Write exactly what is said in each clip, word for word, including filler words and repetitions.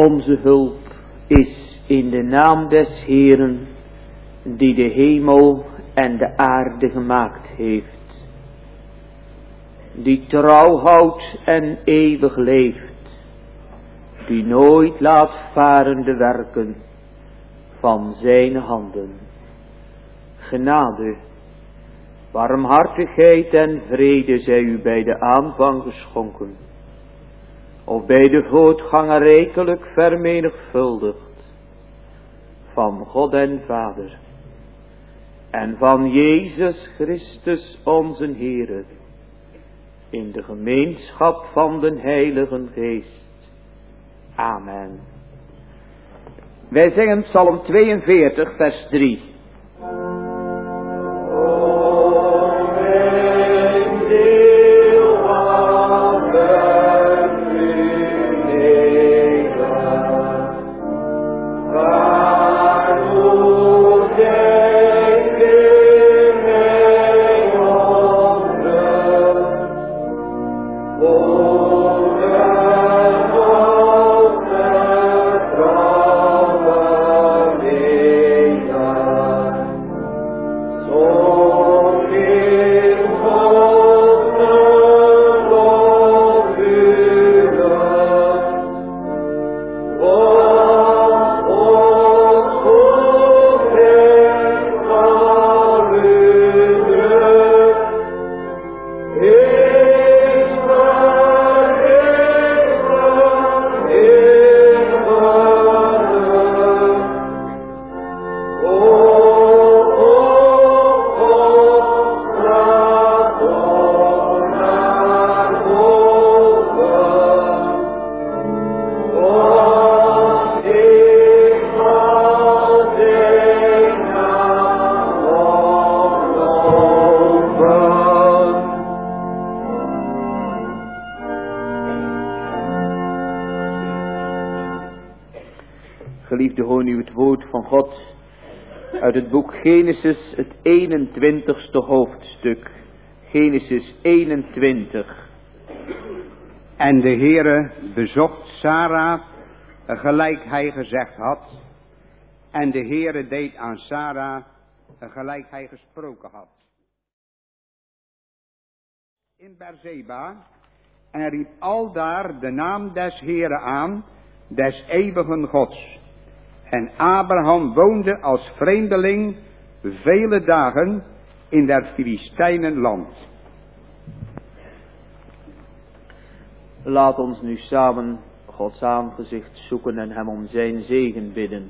Onze hulp is in de naam des Heeren, die de hemel en de aarde gemaakt heeft, die trouw houdt en eeuwig leeft, die nooit laat varen de werken van zijn handen. Genade, barmhartigheid en vrede zij u bij de aanvang geschonken, of bij de voortgang rijkelijk vermenigvuldigd, van God en Vader, en van Jezus Christus onze Heere, in de gemeenschap van den Heiligen Geest. Amen. Wij zingen Psalm tweeënveertig, vers drie. Geliefde, hoor nu het woord van God uit het boek Genesis, het eenentwintigste hoofdstuk. Genesis eenentwintig. En de Heere bezocht Sara, gelijk hij gezegd had. En de Heere deed aan Sara, gelijk hij gesproken had. In Beerseba, en riep aldaar de naam des Heere aan, des eeuwigen Gods. En Abraham woonde als vreemdeling vele dagen in der Filistijnenland. Laat ons nu samen Gods aangezicht zoeken en hem om zijn zegen bidden.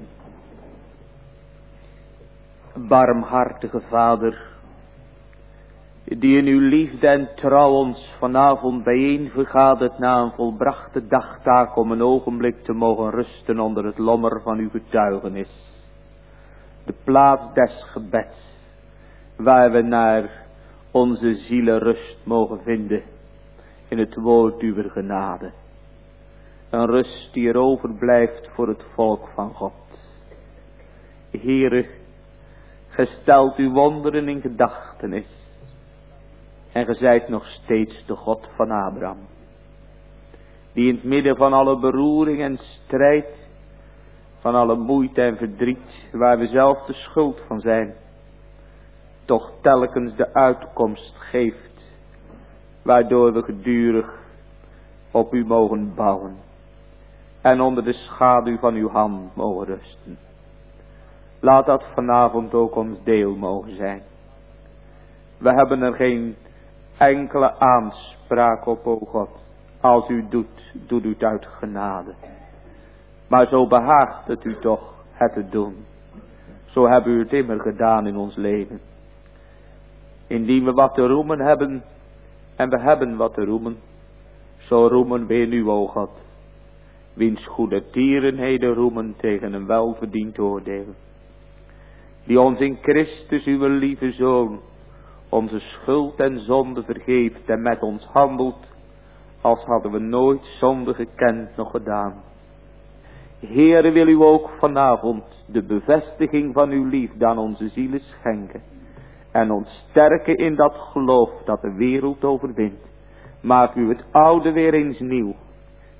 Barmhartige Vader, die in uw liefde en trouw ons vanavond bijeen vergadert na een volbrachte dagtaak om een ogenblik te mogen rusten onder het lommer van uw getuigenis. De plaats des gebeds, waar we naar onze zielen rust mogen vinden in het woord uw genade. Een rust die er overblijft voor het volk van God. Heere, gij stelt uw wonderen in gedachtenis. En ge zijt nog steeds de God van Abraham, die in het midden van alle beroering en strijd, van alle moeite en verdriet, waar we zelf de schuld van zijn, toch telkens de uitkomst geeft, waardoor we gedurig op u mogen bouwen en onder de schaduw van uw hand mogen rusten. Laat dat vanavond ook ons deel mogen zijn. We hebben er geen enkele aanspraak op, o God. Als u doet, doet u het uit genade. Maar zo behaagt het u toch het te doen. Zo hebben u het immer gedaan in ons leven. Indien we wat te roemen hebben, en we hebben wat te roemen, zo roemen we in u, o God, wiens goede tierenheden roemen tegen een welverdiend oordeel. Die ons in Christus, uw lieve Zoon, onze schuld en zonde vergeeft en met ons handelt, als hadden we nooit zonde gekend nog gedaan. Heere, wil u ook vanavond de bevestiging van uw liefde aan onze zielen schenken. En ons sterken in dat geloof dat de wereld overwint. Maak u het oude weer eens nieuw.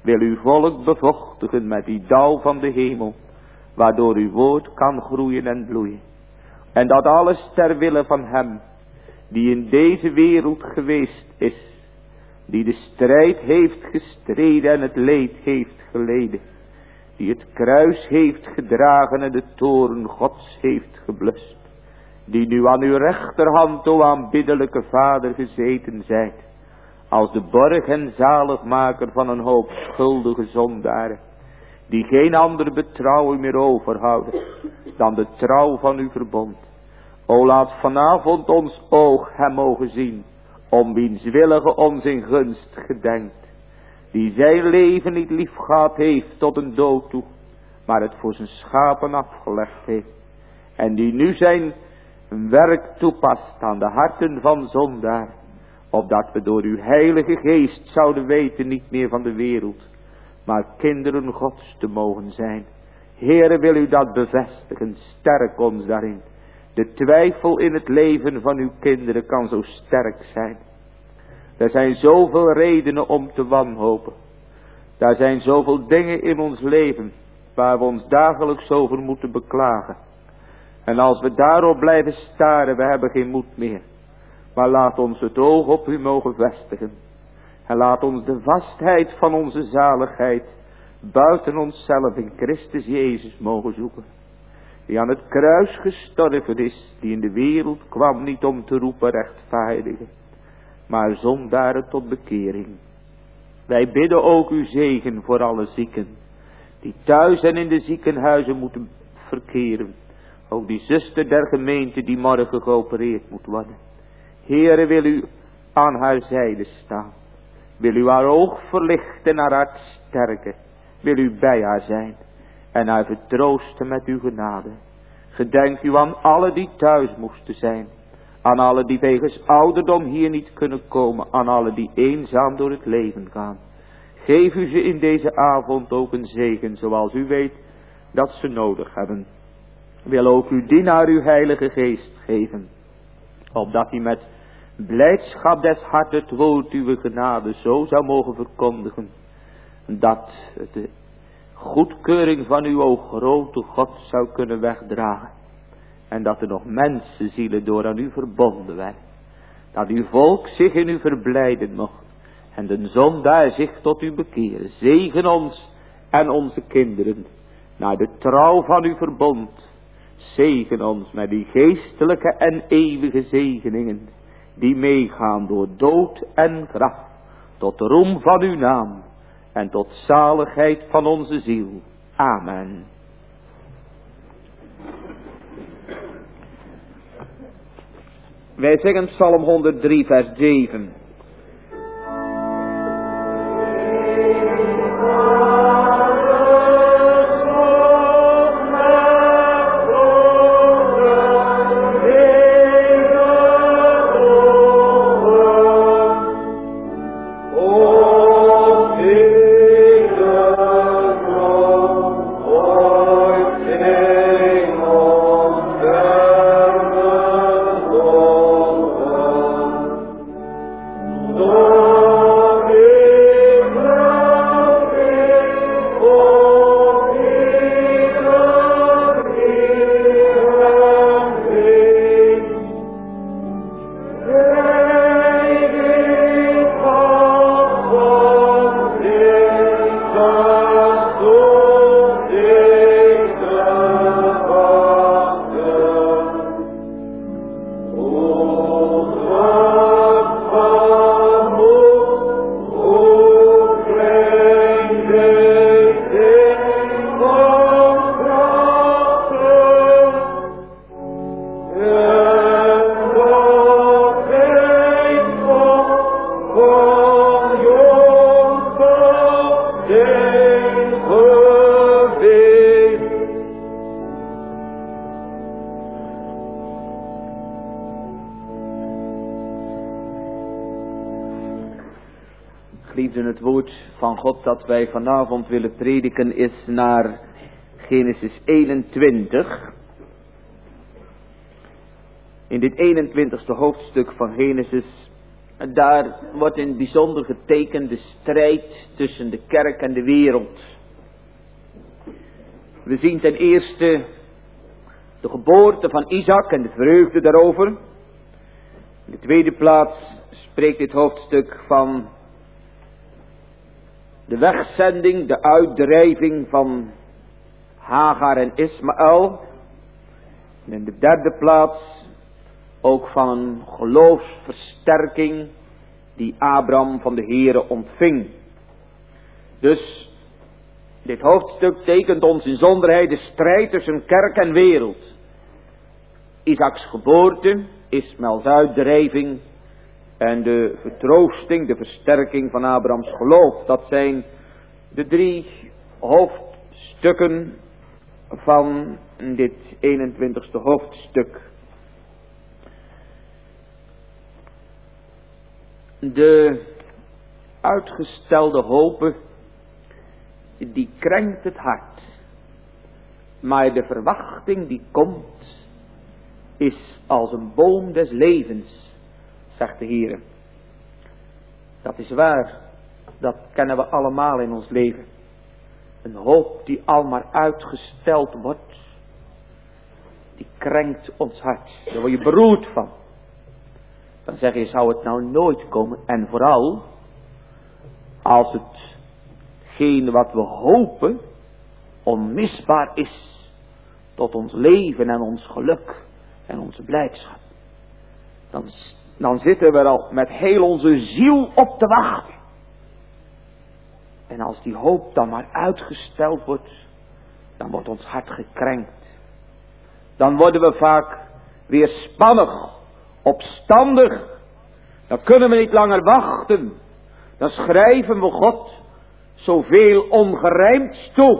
wil uw volk bevochtigen met die dauw van de hemel, waardoor uw woord kan groeien en bloeien. En dat alles ter wille van hem, die in deze wereld geweest is, die de strijd heeft gestreden en het leed heeft geleden, die het kruis heeft gedragen en de toorn Gods heeft geblust, die nu aan uw rechterhand, o aanbiddelijke Vader, gezeten zijt, als de borg en zaligmaker van een hoop schuldige zondaren, die geen ander betrouwen meer overhouden dan de trouw van uw verbond. O laat vanavond ons oog hem mogen zien, om wiens willige ons in gunst gedenkt, die zijn leven niet lief gehad heeft tot een dood toe, maar het voor zijn schapen afgelegd heeft, en die nu zijn werk toepast aan de harten van zondaar, opdat we door uw heilige geest zouden weten niet meer van de wereld, maar kinderen Gods te mogen zijn. Heere, wil u dat bevestigen, sterk ons daarin. De twijfel in het leven van uw kinderen kan zo sterk zijn. Er zijn zoveel redenen om te wanhopen. Daar zijn zoveel dingen in ons leven waar we ons dagelijks over moeten beklagen. En als we daarop blijven staren, we hebben geen moed meer. Maar laat ons het oog op u mogen vestigen. En laat ons de vastheid van onze zaligheid buiten onszelf in Christus Jezus mogen zoeken. Die aan het kruis gestorven is, die in de wereld kwam niet om te roepen rechtvaardigen, maar zondaren tot bekering. Wij bidden ook uw zegen voor alle zieken, die thuis en in de ziekenhuizen moeten verkeren. Ook die zuster der gemeente die morgen geopereerd moet worden. Heere, wil u aan haar zijde staan. Wil u haar oog verlichten en haar hart sterken. Wil u bij haar zijn en haar vertroosten met uw genade. Gedenk u aan alle die thuis moesten zijn. Aan alle die wegens ouderdom hier niet kunnen komen. Aan alle die eenzaam door het leven gaan. Geef u ze in deze avond ook een zegen, zoals u weet dat ze nodig hebben. Wil ook uw dienaar uw heilige geest geven, opdat hij met blijdschap des hart het woord uw genade zo zou mogen verkondigen, dat het de goedkeuring van uw o grote God zou kunnen wegdragen, en dat er nog mensenzielen door aan u verbonden werden, dat uw volk zich in u verblijden mocht, en de zondaar zich tot u bekeren. Zegen ons en onze kinderen, naar de trouw van uw verbond. Zegen ons met die geestelijke en eeuwige zegeningen, die meegaan door dood en graf, tot de roem van uw naam en tot zaligheid van onze ziel. Amen. Wij zingen Psalm honderddrie vers zeven. Geliefden, het woord van God dat wij vanavond willen prediken is naar Genesis eenentwintig. In dit eenentwintigste hoofdstuk van Genesis daar wordt in het bijzonder getekend de strijd tussen de kerk en de wereld. We zien ten eerste de geboorte van Isaac en de vreugde daarover. In de tweede plaats spreekt dit hoofdstuk van de wegzending, de uitdrijving van Hagar en Ismaël. En in de derde plaats ook van een geloofsversterking die Abraham van de Heere ontving. Dus dit hoofdstuk tekent ons in zonderheid de strijd tussen kerk en wereld. Isaaks geboorte, Ismaëls uitdrijving en de vertroosting, de versterking van Abrahams geloof. Dat zijn de drie hoofdstukken van dit eenentwintigste hoofdstuk. De uitgestelde hopen, die krenkt het hart. Maar de verwachting die komt, is als een boom des levens, zegt de Heer. Dat is waar, dat kennen we allemaal in ons leven. Een hoop die al maar uitgesteld wordt, die krenkt ons hart. Daar word je beroerd van. Dan zeg je, zou het nou nooit komen? En vooral, als hetgeen wat we hopen, onmisbaar is tot ons leven en ons geluk en onze blijdschap. Dan, dan zitten we er al met heel onze ziel op te wachten. En als die hoop dan maar uitgesteld wordt, dan wordt ons hart gekrenkt. Dan worden we vaak weerspannig, opstandig. Dan kunnen we niet langer wachten. Dan schrijven we God zoveel ongerijmds toe.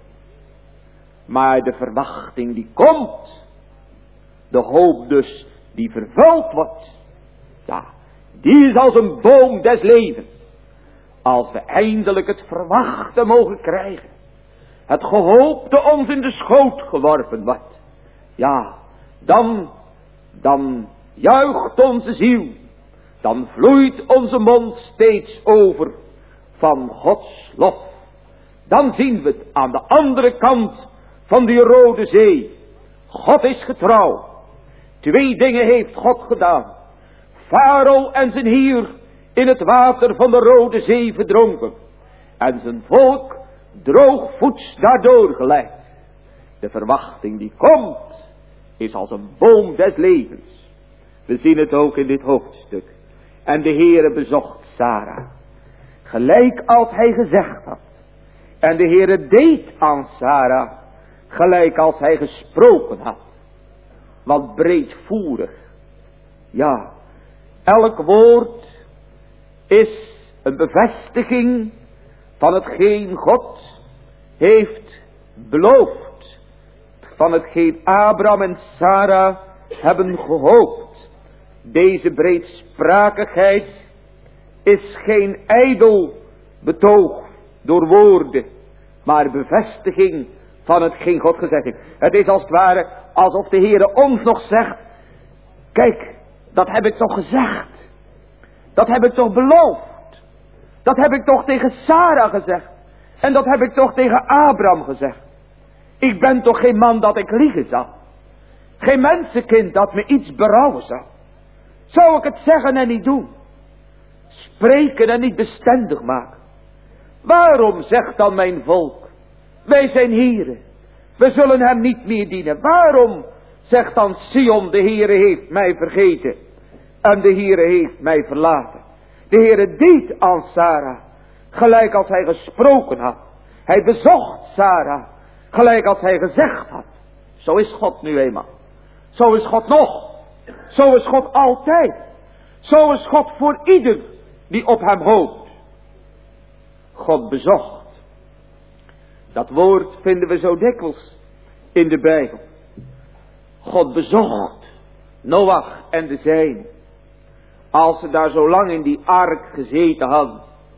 Maar de verwachting die komt, de hoop dus die vervuld wordt, ja, die is als een boom des levens. Als we eindelijk het verwachten mogen krijgen, het gehoopte ons in de schoot geworpen wordt, ja, dan, dan juicht onze ziel, dan vloeit onze mond steeds over van Gods lof. Dan zien we het aan de andere kant van die Rode Zee. God is getrouw. Twee dingen heeft God gedaan. Farao en zijn heer in het water van de Rode Zee verdronken. En zijn volk droogvoets daardoor geleid. De verwachting die komt, is als een boom des levens. We zien het ook in dit hoofdstuk. En de Heere bezocht Sarah, gelijk als hij gezegd had. En de Heere deed aan Sarah, gelijk als hij gesproken had. Wat breedvoerig. Ja, elk woord is een bevestiging van hetgeen God heeft beloofd. Van hetgeen Abraham en Sarah hebben gehoopt. Deze breedsprakigheid is geen ijdel betoog door woorden, maar bevestiging van hetgeen God gezegd heeft. Het is als het ware alsof de Heere ons nog zegt, kijk, dat heb ik toch gezegd. Dat heb ik toch beloofd. Dat heb ik toch tegen Sarah gezegd. En dat heb ik toch tegen Abraham gezegd. Ik ben toch geen man dat ik liegen zal. Geen mensenkind dat me iets berouwen zal. Zou ik het zeggen en niet doen? Spreken en niet bestendig maken. Waarom zegt dan mijn volk, wij zijn heren, we zullen hem niet meer dienen? Waarom zegt dan Sion, de Heere heeft mij vergeten en de Heere heeft mij verlaten? De Heere deed aan Sarah, gelijk als hij gesproken had. Hij bezocht Sarah, gelijk als hij gezegd had. Zo is God nu eenmaal. Zo is God nog. Zo is God altijd. Zo is God voor ieder die op hem hoopt. God bezocht. Dat woord vinden we zo dikwijls in de Bijbel. God bezocht Noach en de zijnen. Als ze daar zo lang in die ark gezeten hadden.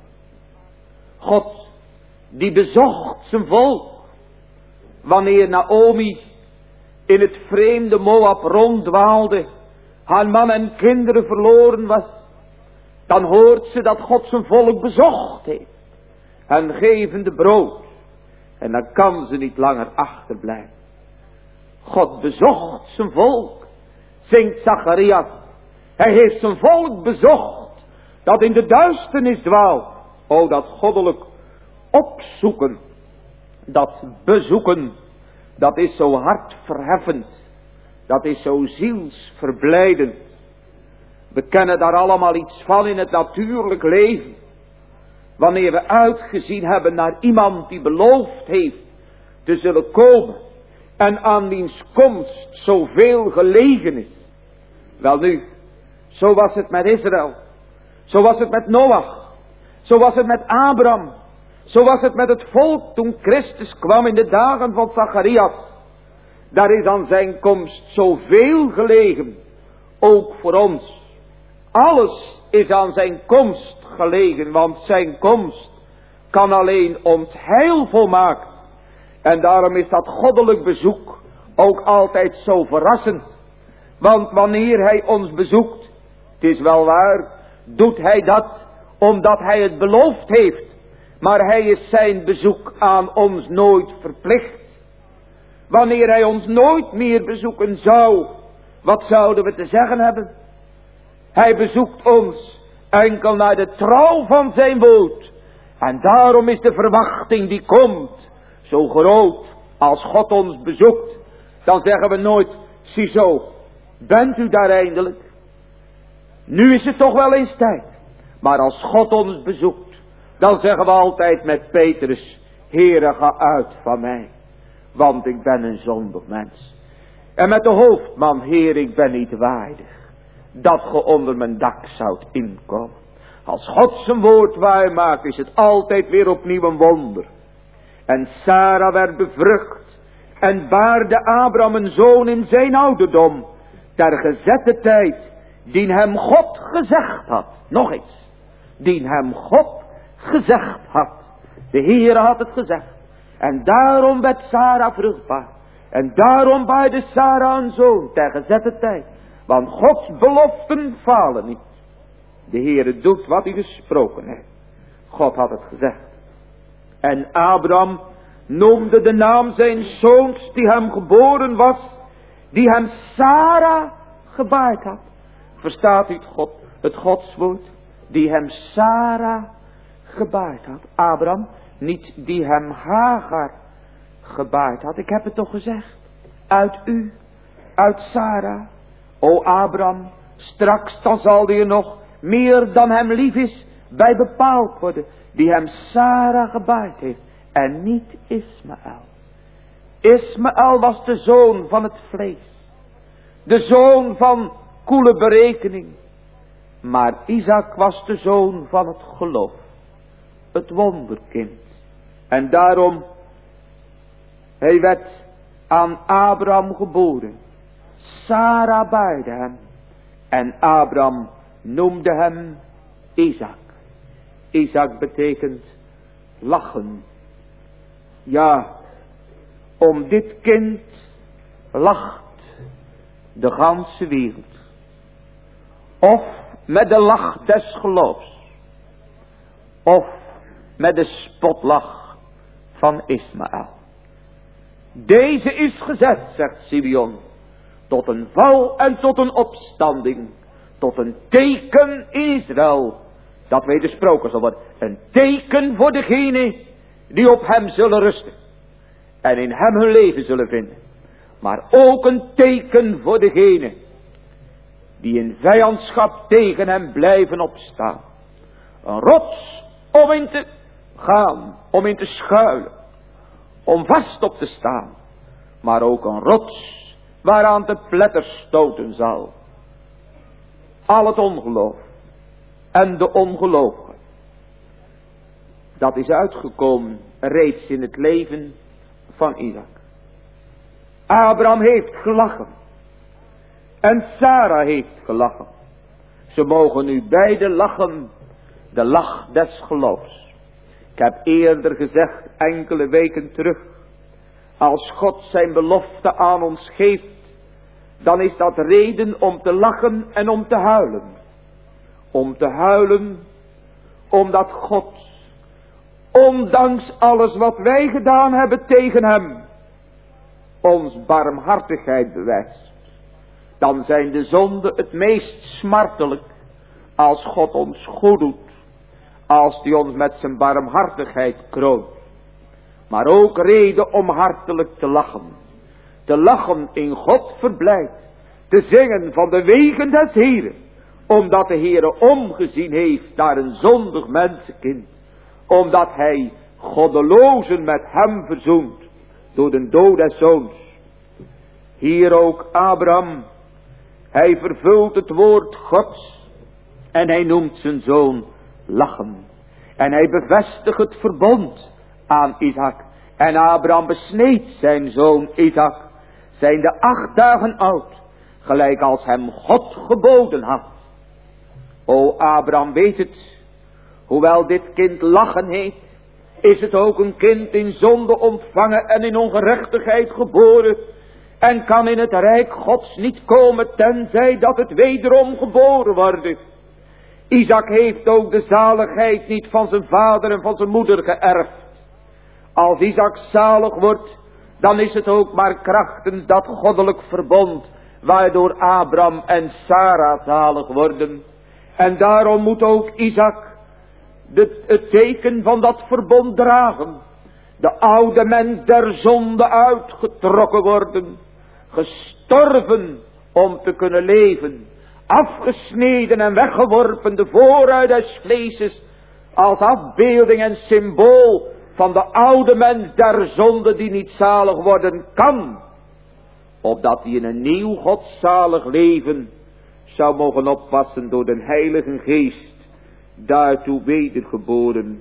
God die bezocht zijn volk. Wanneer Naomi in het vreemde Moab ronddwaalde, haar man en kinderen verloren was. dan hoort ze dat God zijn volk bezocht heeft. En gevende brood. En dan kan ze niet langer achterblijven. God bezocht zijn volk, zingt Zacharias. Hij heeft zijn volk bezocht, dat in de duisternis dwaalt. O, dat goddelijk opzoeken, dat bezoeken, dat is zo hartverheffend. Dat is zo zielsverblijdend. We kennen daar allemaal iets van in het natuurlijk leven. Wanneer we uitgezien hebben naar iemand die beloofd heeft te zullen komen. En aan wiens komst zoveel gelegen is. Welnu, zo was het met Israël. Zo was het met Noach. Zo was het met Abraham. Zo was het met het volk toen Christus kwam in de dagen van Zacharias. Daar is aan zijn komst zoveel gelegen. Ook voor ons. Alles is aan zijn komst gelegen. Want zijn komst kan alleen ons heil volmaken. En daarom is dat goddelijk bezoek ook altijd zo verrassend. Want wanneer hij ons bezoekt, het is wel waar, doet hij dat omdat hij het beloofd heeft. Maar hij is zijn bezoek aan ons nooit verplicht. Wanneer hij ons nooit meer bezoeken zou, wat zouden we te zeggen hebben? Hij bezoekt ons enkel naar de trouw van zijn woord. En daarom is de verwachting die komt zo groot. Als God ons bezoekt, dan zeggen we nooit, ziezo, bent u daar eindelijk? Nu is het toch wel eens tijd. Maar als God ons bezoekt, dan zeggen we altijd met Petrus, Heere, ga uit van mij, want ik ben een zondig mens. En met de hoofdman, Heer, ik ben niet waardig dat ge onder mijn dak zoudt inkomen. Als God zijn woord waar maakt, is het altijd weer opnieuw een wonder. En Sarah werd bevrucht en baarde Abraham een zoon in zijn ouderdom, ter gezette tijd, die hem God gezegd had. Nog eens, die hem God gezegd had. De Heere had het gezegd. En daarom werd Sarah vruchtbaar. En daarom baarde Sarah een zoon ter gezette tijd. Want Gods beloften falen niet. De Heere doet wat hij gesproken heeft. God had het gezegd. En Abraham noemde de naam zijn zoons die hem geboren was, die hem Sarah gebaard had. Verstaat u het, God, het Godswoord? Die hem Sarah gebaard had. Abraham, niet die hem Hagar gebaard had. Ik heb het toch gezegd. Uit u, uit Sarah. O Abraham, straks dan zal er nog meer dan hem lief is bij bepaald worden. Die hem Sarah gebaard heeft. En niet Ismaël. Ismaël was de zoon van het vlees. De zoon van koele berekening. Maar Isaac was de zoon van het geloof. Het wonderkind. En daarom, hij werd aan Abraham geboren. Sarah baarde hem. En Abraham noemde hem Isaac. Isaac betekent lachen. Ja, om dit kind lacht de ganse wereld. Of met de lach des geloofs. Of met de spotlach van Ismaël. Deze is gezet, zegt Simeon, tot een val en tot een opstanding. Tot een teken Israël. Dat wedersproken zal worden. Een teken voor degenen die op hem zullen rusten. En in hem hun leven zullen vinden. Maar ook een teken voor degenen die in vijandschap tegen hem blijven opstaan. Een rots om in te gaan, om in te schuilen. Om vast op te staan. Maar ook een rots waaraan de pletter stoten zal. Al het ongeloof en de ongelovigen. Dat is uitgekomen reeds in het leven van Isaac. Abraham heeft gelachen. En Sarah heeft gelachen. Ze mogen nu beide lachen. De lach des geloofs. Ik heb eerder gezegd, enkele weken terug. Als God zijn belofte aan ons geeft, dan is dat reden om te lachen en om te huilen. om te huilen, omdat God, ondanks alles wat wij gedaan hebben tegen hem, ons barmhartigheid bewijst. Dan zijn de zonden het meest smartelijk als God ons goed doet, als hij ons met zijn barmhartigheid kroont. Maar ook reden om hartelijk te lachen. Te lachen in God verblijd. Te zingen van de wegen des Heren. Omdat de Heere omgezien heeft naar een zondig mensenkind. Omdat hij goddelozen met hem verzoent. Door de dood des zoons. Hier ook Abraham. Hij vervult het woord Gods. En hij noemt zijn zoon lachen. En hij bevestigt het verbond aan Isaac. En Abraham besneed zijn zoon Isaac. Zijnde acht dagen oud. Gelijk als hem God geboden had. O Abraham weet het. Hoewel dit kind lachen heet. Is het ook een kind in zonde ontvangen en in ongerechtigheid geboren. En kan in het rijk Gods niet komen tenzij dat het wederom geboren wordt. Isaac heeft ook de zaligheid niet van zijn vader en van zijn moeder geërfd. Als Isaac zalig wordt, dan is het ook maar krachtens dat goddelijk verbond, waardoor Abraham en Sarah zalig worden. En daarom moet ook Isaac de, het teken van dat verbond dragen. De oude mens der zonde uitgetrokken worden. Gestorven om te kunnen leven. Afgesneden en weggeworpen de vooruit des vleeses. Als afbeelding en symbool van de oude mens der zonde die niet zalig worden kan. Opdat hij in een nieuw godzalig leven zou mogen oppassen door de Heilige Geest. Daartoe wedergeboren.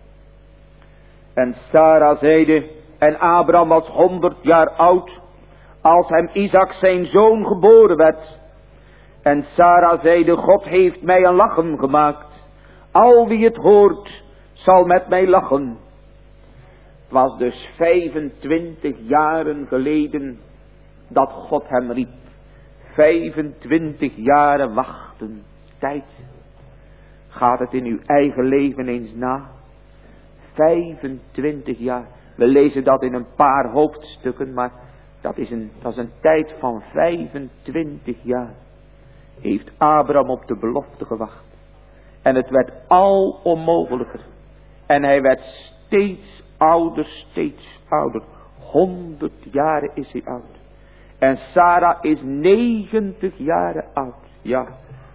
En Sarah zeide, en Abraham was honderd jaar oud, als hem Isaac zijn zoon geboren werd. En Sarah zeide, God heeft mij een lachen gemaakt. Al wie het hoort, zal met mij lachen. Het was dus vijfentwintig jaren geleden dat God hem riep. vijfentwintig jaren wachten. Tijd. Gaat het in uw eigen leven eens na? vijfentwintig jaar. We lezen dat in een paar hoofdstukken, maar dat is een, dat is een tijd van vijfentwintig jaar. Heeft Abraham op de belofte gewacht. En het werd al onmogelijker. En hij werd steeds ouder, steeds ouder. Honderd jaren is hij oud. En Sarah is negentig jaren oud. Ja.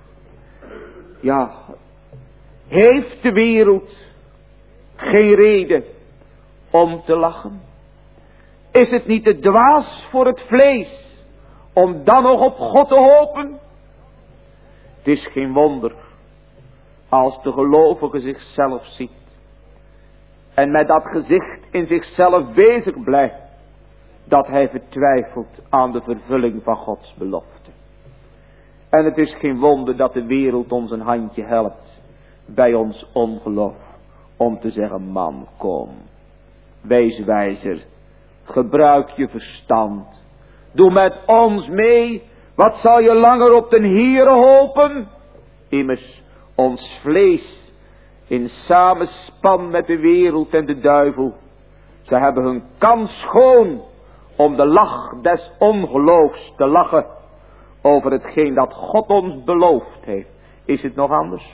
Ja. Heeft de wereld geen reden om te lachen? Is het niet te dwaas voor het vlees om dan nog op God te hopen? Het is geen wonder als de gelovige zichzelf ziet en met dat gezicht in zichzelf bezig blijft, dat hij vertwijfelt aan de vervulling van Gods belofte. En het is geen wonder dat de wereld ons een handje helpt bij ons ongeloof, om te zeggen, man, kom, wees wijzer, gebruik je verstand, doe met ons mee. Wat zal je langer op den Heere hopen? Immers, ons vlees in samenspan met de wereld en de duivel. Ze hebben hun kans schoon om de lach des ongeloofs te lachen over hetgeen dat God ons beloofd heeft. Is het nog anders?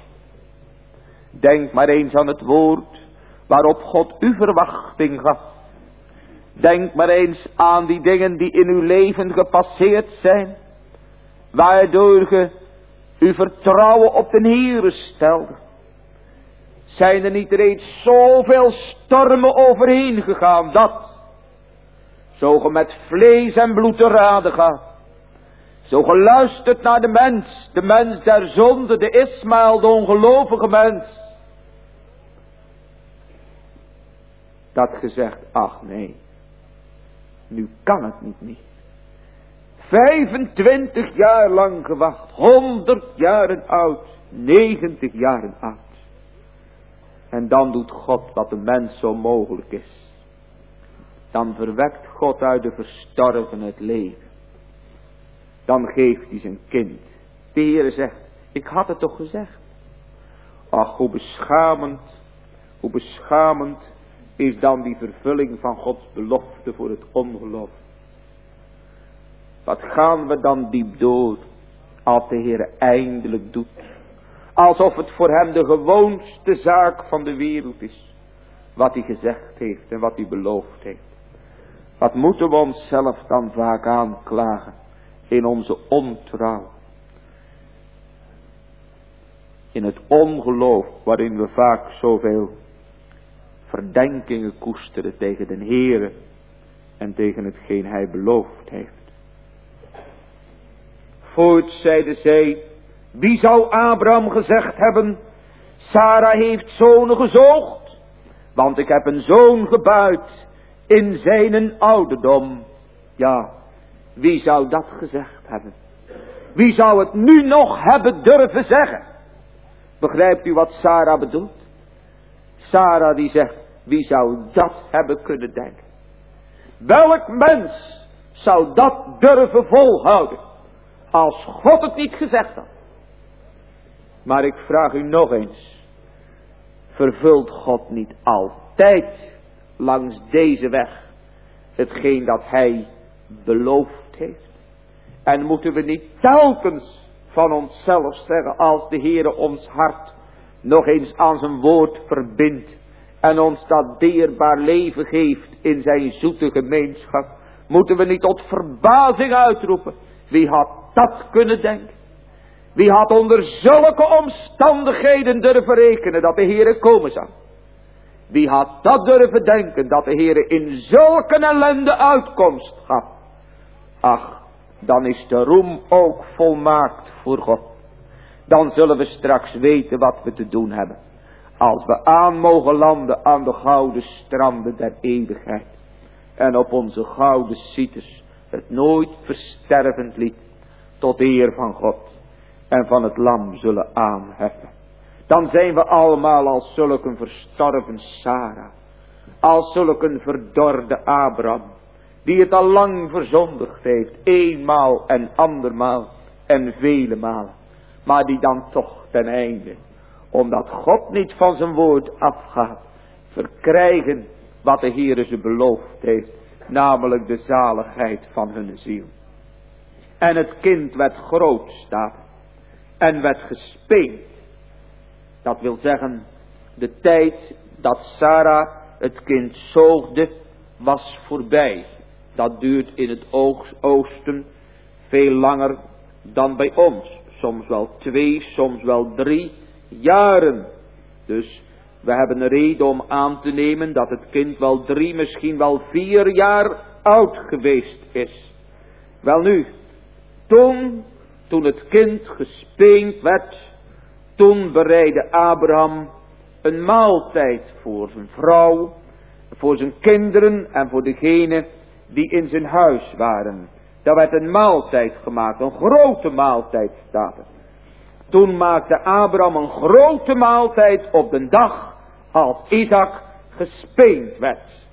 Denk maar eens aan het woord waarop God uw verwachting gaf. Denk maar eens aan die dingen die in uw leven gepasseerd zijn, waardoor ge uw vertrouwen op de Heere stelde. Zijn er niet reeds zoveel stormen overheen gegaan, dat, zo ge met vlees en bloed te raden gaat, zo geluisterd naar de mens, de mens der zonde, de Ismaël, de ongelovige mens, dat gezegd, ach nee, nu kan het niet meer. vijfentwintig jaar lang gewacht, honderd jaren oud, negentig jaren oud. En dan doet God wat de mens zo mogelijk is. Dan verwekt God uit de verstorven het leven. Dan geeft hij zijn kind. De Heere zegt, ik had het toch gezegd. Ach, hoe beschamend, hoe beschamend is dan die vervulling van Gods belofte voor het ongeloof. Wat gaan we dan diep door als de Heer eindelijk doet. Alsof het voor hem de gewoonste zaak van de wereld is. Wat hij gezegd heeft en wat hij beloofd heeft. Wat moeten we onszelf dan vaak aanklagen in onze ontrouw. In het ongeloof waarin we vaak zoveel verdenkingen koesteren tegen de Heere en tegen hetgeen hij beloofd heeft. Voort zeiden zij, wie zou Abraham gezegd hebben, Sarah heeft zonen gezoogd, want ik heb een zoon gebuit in zijn ouderdom. Ja, wie zou dat gezegd hebben? Wie zou het nu nog hebben durven zeggen? Begrijpt u wat Sarah bedoelt? Sarah die zegt, wie zou dat hebben kunnen denken? Welk mens zou dat durven volhouden? Als God het niet gezegd had. Maar ik vraag u nog eens. Vervult God niet altijd langs deze weg hetgeen dat hij beloofd heeft? En moeten we niet telkens van onszelf zeggen, als de Heere ons hart nog eens aan zijn woord verbindt en ons dat dierbaar leven geeft in zijn zoete gemeenschap, moeten we niet tot verbazing uitroepen, wie had dat kunnen denken? Wie had onder zulke omstandigheden durven rekenen dat de Heere komen zou? Wie had dat durven denken dat de Heere in zulke ellende uitkomst gaf? Ach, dan is de roem ook volmaakt voor God. Dan zullen we straks weten wat we te doen hebben. Als we aan mogen landen aan de gouden stranden der eeuwigheid. En op onze gouden cites het nooit verstervend lied tot eer van God en van het lam zullen aanheffen. Dan zijn we allemaal als zulke verstorven Sarah. Als zulke verdorde Abraham. Die het al lang verzondigd heeft. Eenmaal en andermaal en vele malen. Maar die dan toch ten einde, omdat God niet van zijn woord afgaat, verkrijgen wat de Heere ze beloofd heeft. Namelijk de zaligheid van hun ziel. En het kind werd groot, staat. En werd gespeend. Dat wil zeggen, de tijd dat Sarah het kind zoogde, was voorbij. Dat duurt in het oosten veel langer dan bij ons. Soms wel twee, soms wel drie jaren. Dus we hebben een reden om aan te nemen dat het kind wel drie, misschien wel vier jaar oud geweest is. Welnu, toen, toen het kind gespeend werd, toen bereidde Abraham een maaltijd voor zijn vrouw, voor zijn kinderen en voor degenen die in zijn huis waren. Daar werd een maaltijd gemaakt, een grote maaltijd staat er. Toen maakte Abraham een grote maaltijd op de dag als Isaac gespeend werd.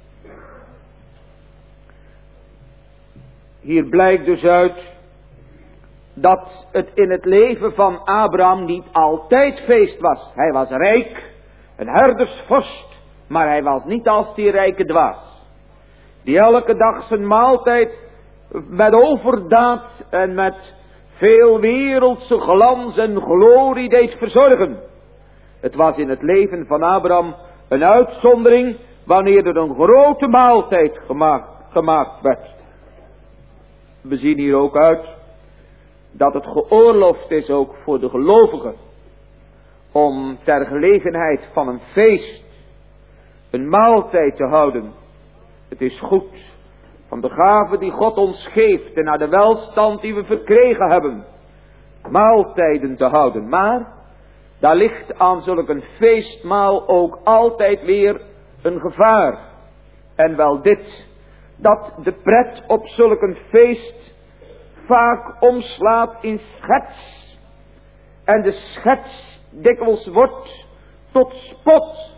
Hier blijkt dus uit dat het in het leven van Abraham niet altijd feest was. Hij was rijk, een herdersvorst, maar hij was niet als die rijke dwaas. Die elke dag zijn maaltijd met overdaad en met veel wereldse glans en glorie deed verzorgen. Het was in het leven van Abraham een uitzondering wanneer er een grote maaltijd gemaakt, gemaakt werd. We zien hier ook uit dat het geoorloofd is ook voor de gelovigen om ter gelegenheid van een feest een maaltijd te houden. Het is goed van de gave die God ons geeft en naar de welstand die we verkregen hebben, maaltijden te houden. Maar daar ligt aan zulk een feestmaal ook altijd weer een gevaar. En wel dit, dat de pret op zulk een feest vaak omslaat in schets. En de schets dikwijls wordt tot spot.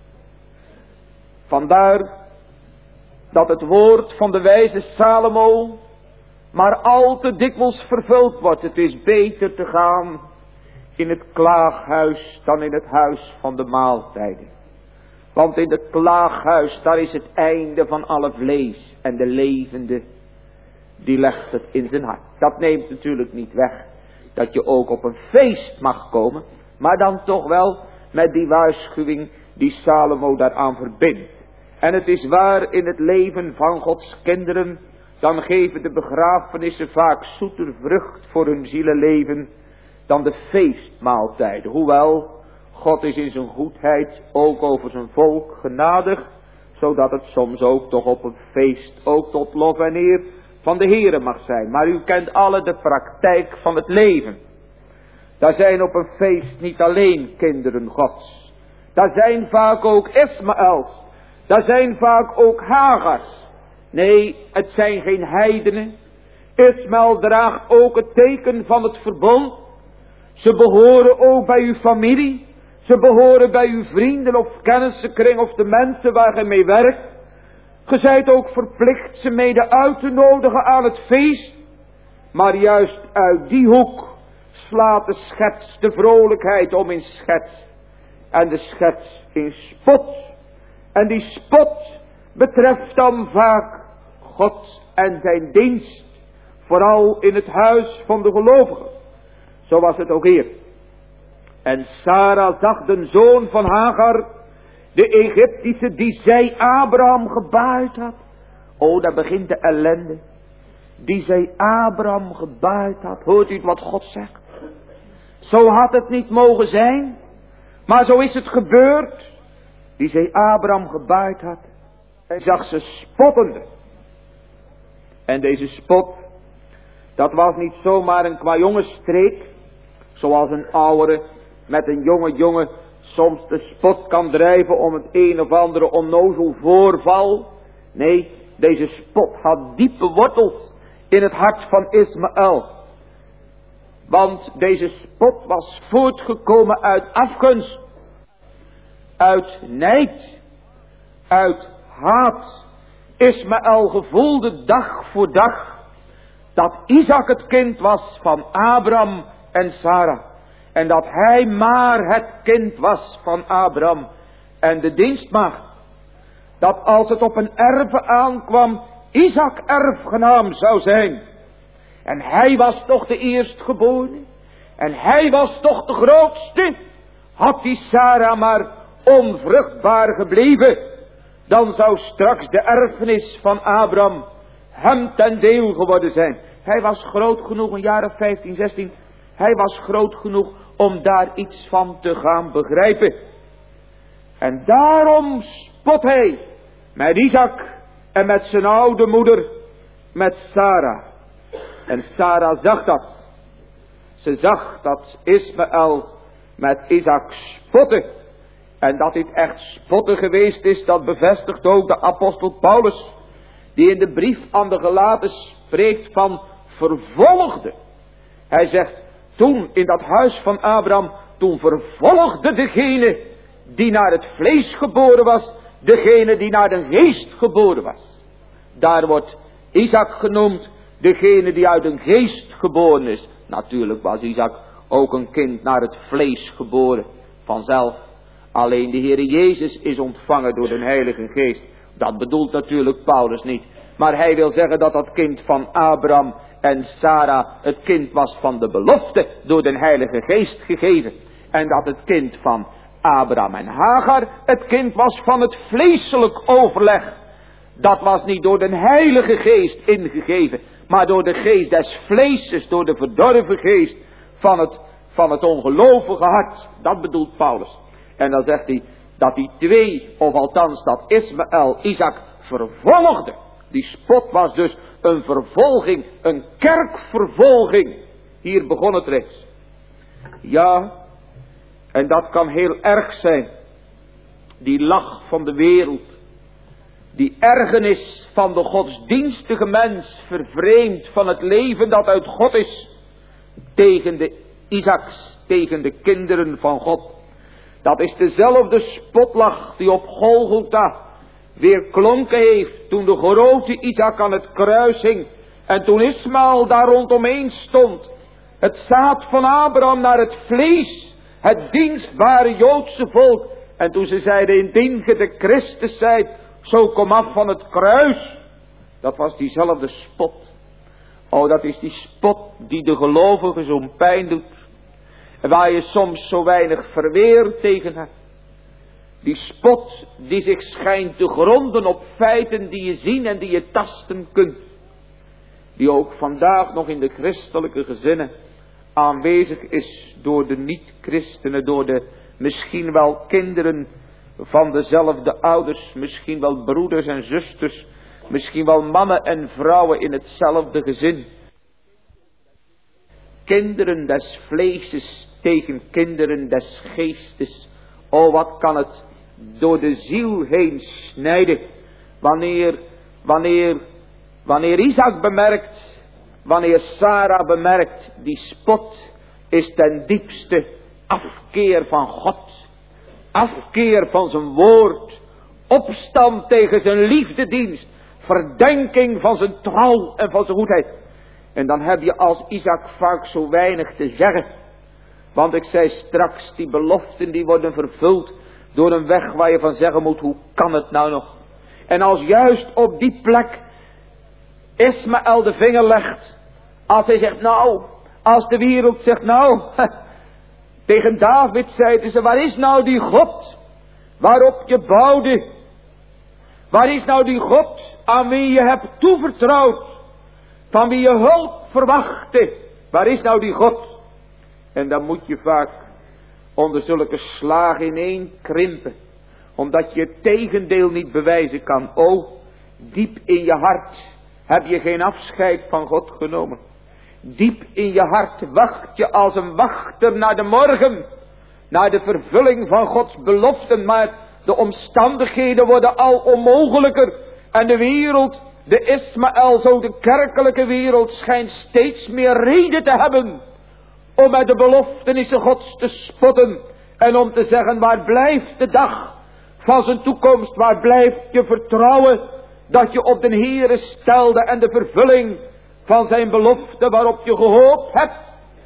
Vandaar dat het woord van de wijze Salomo maar al te dikwijls vervuld wordt. Het is beter te gaan in het klaaghuis dan in het huis van de maaltijden. Want in het klaaghuis, daar is het einde van alle vlees. En de levende, die legt het in zijn hart. Dat neemt natuurlijk niet weg dat je ook op een feest mag komen. Maar dan toch wel met die waarschuwing die Salomo daaraan verbindt. En het is waar, in het leven van Gods kinderen, dan geven de begrafenissen vaak zoeter vrucht voor hun zielenleven dan de feestmaaltijden. Hoewel, God is in zijn goedheid ook over zijn volk genadig, zodat het soms ook toch op een feest ook tot lof en eer van de Heere mag zijn. Maar u kent alle de praktijk van het leven. Daar zijn op een feest niet alleen kinderen Gods. Daar zijn vaak ook Ismaëls. Daar zijn vaak ook Hagars. Nee, het zijn geen heidenen. Ismaël draagt ook het teken van het verbond. Ze behoren ook bij uw familie. Ze behoren bij uw vrienden of kennissenkring of de mensen waar je mee werkt. Ge zijt ook verplicht ze mede uit te nodigen aan het feest. Maar juist uit die hoek slaat de schets de vrolijkheid om in schets. En de schets in spot. En die spot betreft dan vaak God en zijn dienst. Vooral in het huis van de gelovigen. Zo was het ook hier. En Sarah zag de zoon van Hagar, de Egyptische, die zij Abraham gebaard had. Oh, daar begint de ellende. Die zij Abraham gebaard had. Hoort u wat God zegt? Zo had het niet mogen zijn. Maar zo is het gebeurd. Die zij Abraham gebaard had. En zag ze spottende. En deze spot, dat was niet zomaar een kwajongensstreek. Zoals een oudere met een jonge jongen soms de spot kan drijven om het een of andere onnozel voorval. Nee, deze spot had diepe wortels in het hart van Ismaël. Want deze spot was voortgekomen uit afgunst, uit nijd, uit haat. Ismaël gevoelde dag voor dag dat Isaac het kind was van Abraham en Sarah. En dat hij maar het kind was van Abraham en de dienstmaagd. Dat als het op een erve aankwam, Isaac erfgenaam zou zijn. En hij was toch de eerstgeborene. En hij was toch de grootste. Had die Sarah maar onvruchtbaar gebleven, dan zou straks de erfenis van Abraham hem ten deel geworden zijn. Hij was groot genoeg, een jaar of vijftien, zestien. Hij was groot genoeg om daar iets van te gaan begrijpen. En daarom spot hij met Isaac en met zijn oude moeder, met Sarah. En Sarah zag dat. Ze zag dat Ismaël met Isaac spotte. En dat dit echt spotten geweest is, dat bevestigt ook de apostel Paulus, die in de brief aan de Galaten spreekt van vervolgde. Hij zegt, toen in dat huis van Abraham, toen vervolgde degene die naar het vlees geboren was, degene die naar de geest geboren was. Daar wordt Isaac genoemd, degene die uit een geest geboren is. Natuurlijk was Isaac ook een kind naar het vlees geboren, vanzelf. Alleen de Heere Jezus is ontvangen door de Heilige Geest. Dat bedoelt natuurlijk Paulus niet. Maar hij wil zeggen dat dat kind van Abraham en Sarah het kind was van de belofte door de Heilige Geest gegeven. En dat het kind van Abraham en Hagar het kind was van het vleeselijk overleg. Dat was niet door de Heilige Geest ingegeven, maar door de geest des vleeses, door de verdorven geest van het, van het ongelovige hart. Dat bedoelt Paulus. En dan zegt hij dat die twee, of althans dat Ismaël Isaac vervolgde. Die spot was dus een vervolging, een kerkvervolging. Hier begon het reeds. Ja, en dat kan heel erg zijn. Die lach van de wereld. Die ergernis van de godsdienstige mens, vervreemd van het leven dat uit God is. Tegen de Isaacs, tegen de kinderen van God. Dat is dezelfde spotlach die op Golgotha weer klonken heeft toen de grote Isaac aan het kruis hing. En toen Ismaël daar rondomheen stond. Het zaad van Abraham naar het vlees. Het dienstbare Joodse volk. En toen ze zeiden, indien ge de Christus zijt, zo kom af van het kruis. Dat was diezelfde spot. Oh, dat is die spot die de gelovigen zo'n pijn doet. En waar je soms zo weinig verweer tegen hebt. Die spot die zich schijnt te gronden op feiten die je zien en die je tasten kunt. Die ook vandaag nog in de christelijke gezinnen aanwezig is door de niet-christenen, door de misschien wel kinderen van dezelfde ouders, misschien wel broeders en zusters, misschien wel mannen en vrouwen in hetzelfde gezin. Kinderen des vleeses tegen kinderen des geestes. Oh, wat kan het door de ziel heen snijden. Wanneer, wanneer, wanneer Isaac bemerkt, wanneer Sarah bemerkt, die spot is ten diepste afkeer van God. Afkeer van zijn woord. Opstand tegen zijn liefdedienst. Verdenking van zijn trouw en van zijn goedheid. En dan heb je als Isaac vaak zo weinig te zeggen. Want ik zei straks, die beloften die worden vervuld door een weg waar je van zeggen moet, hoe kan het nou nog? En als juist op die plek Ismaël de vinger legt, als hij zegt, nou, als de wereld zegt, nou, tegen David zeiden ze, waar is nou die God waarop je bouwde? Waar is nou die God aan wie je hebt toevertrouwd? Van wie je hulp verwachtte? Waar is nou die God? En dan moet je vaak onder zulke slagen ineen krimpen. Omdat je het tegendeel niet bewijzen kan. O, diep in je hart heb je geen afscheid van God genomen. Diep in je hart wacht je als een wachter naar de morgen. Naar de vervulling van Gods beloften. Maar de omstandigheden worden al onmogelijker. En de wereld, de Ismaël, zo de kerkelijke wereld, schijnt steeds meer reden te hebben om met de beloftenissen Gods te spotten. En om te zeggen, waar blijft de dag van zijn toekomst? Waar blijft je vertrouwen dat je op de Heere stelde en de vervulling van zijn belofte waarop je gehoopt hebt?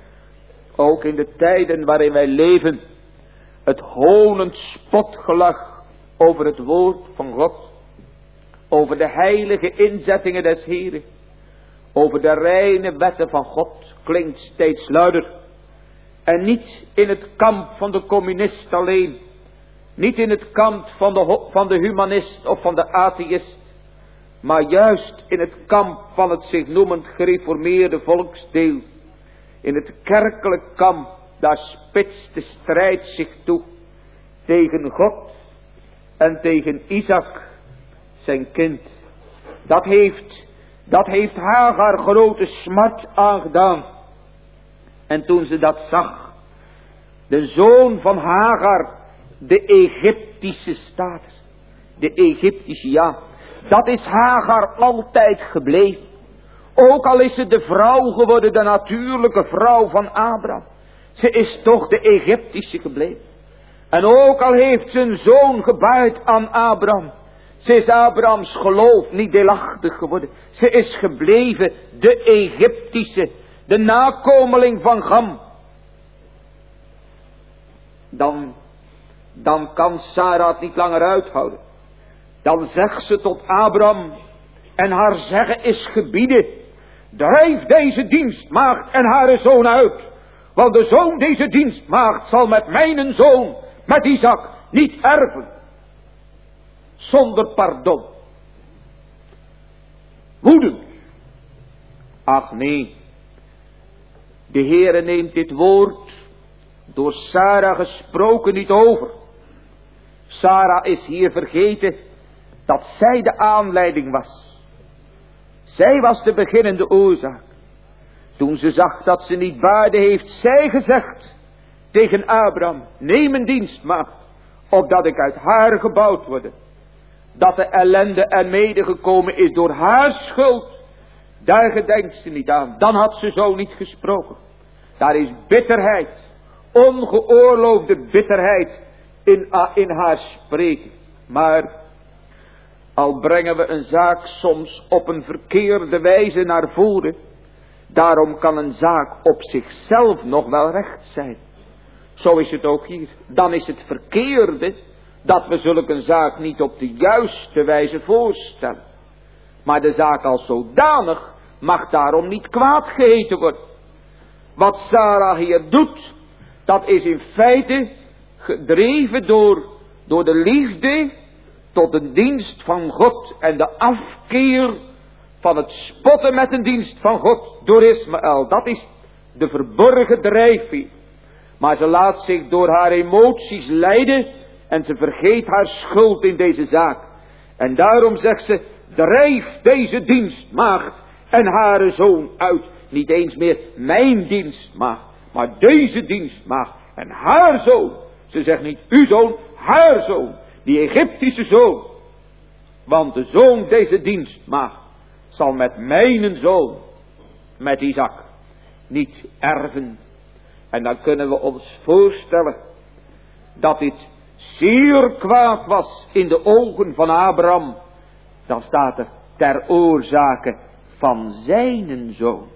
Ook in de tijden waarin wij leven, het honend spotgelach over het woord van God. Over de heilige inzettingen des Heeren. Over de reine wetten van God klinkt steeds luider. En niet in het kamp van de communist alleen. Niet in het kamp van de, van de humanist of van de atheïst. Maar juist in het kamp van het zich noemend gereformeerde volksdeel. In het kerkelijk kamp, daar spitst de strijd zich toe. Tegen God en tegen Isaac, zijn kind. Dat heeft, dat heeft Hagar grote smart aangedaan. En toen ze dat zag, de zoon van Hagar, de Egyptische status, de Egyptische, ja, dat is Hagar altijd gebleven. Ook al is ze de vrouw geworden, de natuurlijke vrouw van Abraham. Ze is toch de Egyptische gebleven. En ook al heeft ze een zoon gebaard aan Abraham. Ze is Abrahams geloof niet deelachtig geworden. Ze is gebleven de Egyptische, de nakomeling van Gam. Dan, dan kan Sarah het niet langer uithouden. Dan zegt ze tot Abraham, en haar zeggen is gebieden, drijf deze dienstmaagd en haar zoon uit. Want de zoon deze dienstmaagd zal met mijn zoon, met Isaac, niet erven. Zonder pardon. Woedend. Ach nee. De Heere neemt dit woord door Sarah gesproken niet over. Sarah is hier vergeten dat zij de aanleiding was. Zij was de beginnende oorzaak. Toen ze zag dat ze niet baarde, heeft zij gezegd tegen Abraham, neem een dienstmaagd, opdat ik uit haar gebouwd worde. Dat de ellende er mede gekomen is door haar schuld, daar gedenkt ze niet aan. Dan had ze zo niet gesproken. Daar is bitterheid, ongeoorloofde bitterheid in, in haar spreken. Maar al brengen we een zaak soms op een verkeerde wijze naar voren, Daarom kan een zaak op zichzelf nog wel recht zijn. Zo is het ook hier. Dan is het verkeerde dat we zulke een zaak niet op de juiste wijze voorstellen. Maar de zaak als zodanig mag daarom niet kwaad geheten worden. Wat Sarah hier doet, dat is in feite gedreven door, door de liefde tot de dienst van God en de afkeer van het spotten met de dienst van God door Ismaël. Dat is de verborgen drijfveer. Maar ze laat zich door haar emoties leiden en ze vergeet haar schuld in deze zaak. En daarom zegt ze, drijf deze dienstmaagd en haar zoon uit. Niet eens meer mijn dienstmaagd, maar deze dienstmaagd en haar zoon. Ze zegt niet uw zoon, haar zoon, die Egyptische zoon. Want de zoon deze dienstmaagd zal met mijn zoon, met Isaac, niet erven. En dan kunnen we ons voorstellen dat dit zeer kwaad was in de ogen van Abraham. Dan staat er ter oorzake van zijnen zoon.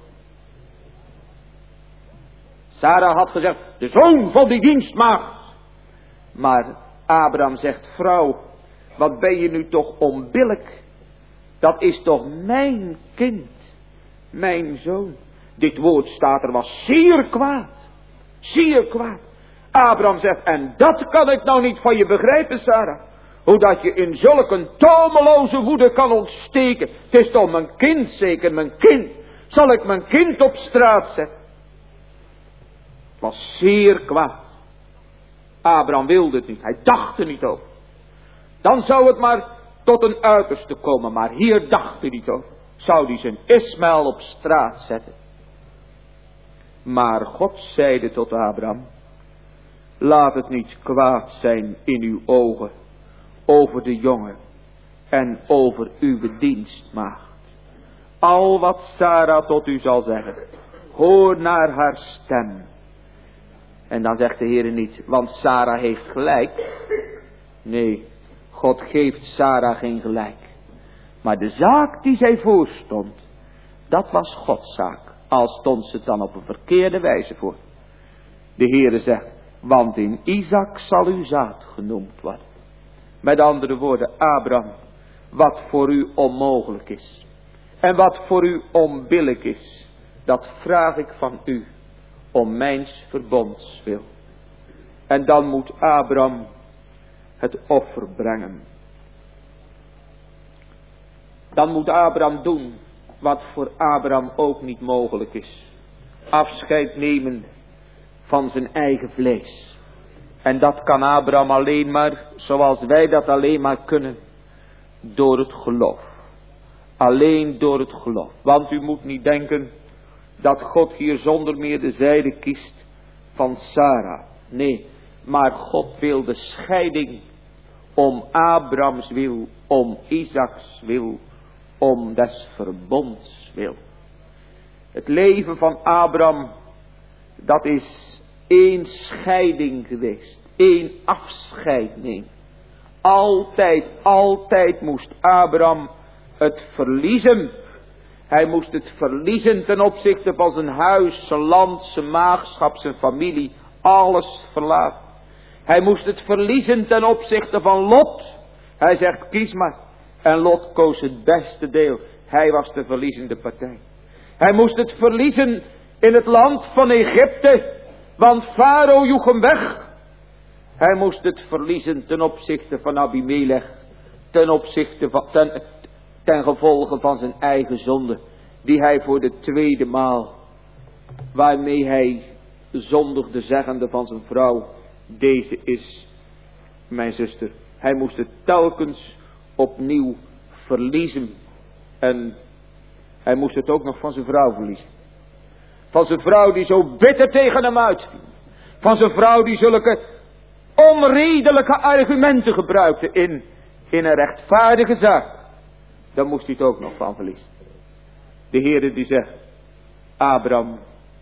Sarah had gezegd, de zoon van die dienstmaagd. Maar Abraham zegt, vrouw, wat ben je nu toch onbillijk? Dat is toch mijn kind, mijn zoon. Dit woord staat er was zeer kwaad, zeer kwaad. Abraham zegt, en dat kan ik nou niet van je begrijpen, Sarah. Hoe dat je in zulke tomeloze woede kan ontsteken. Het is toch mijn kind, zeker mijn kind. Zal ik mijn kind op straat zetten? Het was zeer kwaad. Abraham wilde het niet, hij dacht er niet over. Dan zou het maar tot een uiterste komen, maar hier dacht hij niet over. Zou hij zijn Ismaël op straat zetten? Maar God zeide tot Abraham, laat het niet kwaad zijn in uw ogen over de jongen en over uw dienstmaagd. Al wat Sarah tot u zal zeggen, hoor naar haar stem. En dan zegt de Heer niet, want Sarah heeft gelijk. Nee, God geeft Sarah geen gelijk. Maar de zaak die zij voorstond, dat was Gods zaak. Al stond ze dan op een verkeerde wijze voor. De Heere zegt, want in Isaac zal uw zaad genoemd worden. Met andere woorden, Abraham, wat voor u onmogelijk is. En wat voor u onbillijk is, dat vraag ik van u, om mijns verbonds wil. En dan moet Abraham het offer brengen. Dan moet Abraham doen wat voor Abraham ook niet mogelijk is. Afscheid nemen van zijn eigen vlees. En dat kan Abraham alleen maar, zoals wij dat alleen maar kunnen, door het geloof. Alleen door het geloof. Want u moet niet denken dat God hier zonder meer de zijde kiest van Sarah. Nee, maar God wil de scheiding om Abrahams wil, om Isaaks wil, om des verbonds wil. Het leven van Abraham, dat is één scheiding geweest, één afscheiding. Altijd, altijd moest Abraham het verliezen. Hij moest het verliezen ten opzichte van zijn huis, zijn land, zijn maagschap, zijn familie, alles verlaten. Hij moest het verliezen ten opzichte van Lot. Hij zegt, kies maar. En Lot koos het beste deel. Hij was de verliezende partij. Hij moest het verliezen in het land van Egypte, want Farao joeg hem weg. Hij moest het verliezen ten opzichte van Abimelech, ten opzichte van, ten, ten gevolge van zijn eigen zonde, die hij voor de tweede maal, waarmee hij zondigde, zeggende van zijn vrouw, deze is mijn zuster. Hij moest het telkens opnieuw verliezen. En hij moest het ook nog van zijn vrouw verliezen. Van zijn vrouw die zo bitter tegen hem uitviel. Van zijn vrouw die zulke onredelijke argumenten gebruikte in, in een rechtvaardige zaak. Daar moest hij het ook nog van verliezen. De Heere die zegt, Abraham,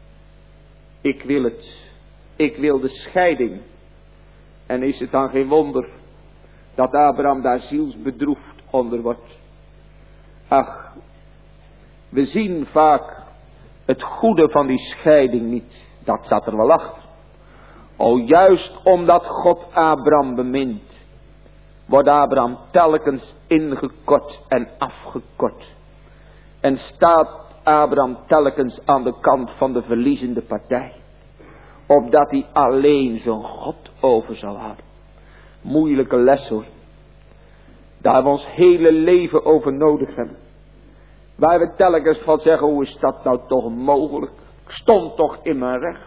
ik wil het. Ik wil de scheiding. En is het dan geen wonder dat Abraham daar zielsbedroefd onder wordt. Ach, we zien vaak het goede van die scheiding niet. Dat zat er wel achter. O, juist omdat God Abraham bemint, wordt Abraham telkens ingekort en afgekort. En staat Abraham telkens aan de kant van de verliezende partij. Opdat hij alleen zo'n God over zal houden. Moeilijke les hoor. Daar we ons hele leven over nodig hebben. Waar we telkens van zeggen, hoe is dat nou toch mogelijk? Ik stond toch in mijn recht.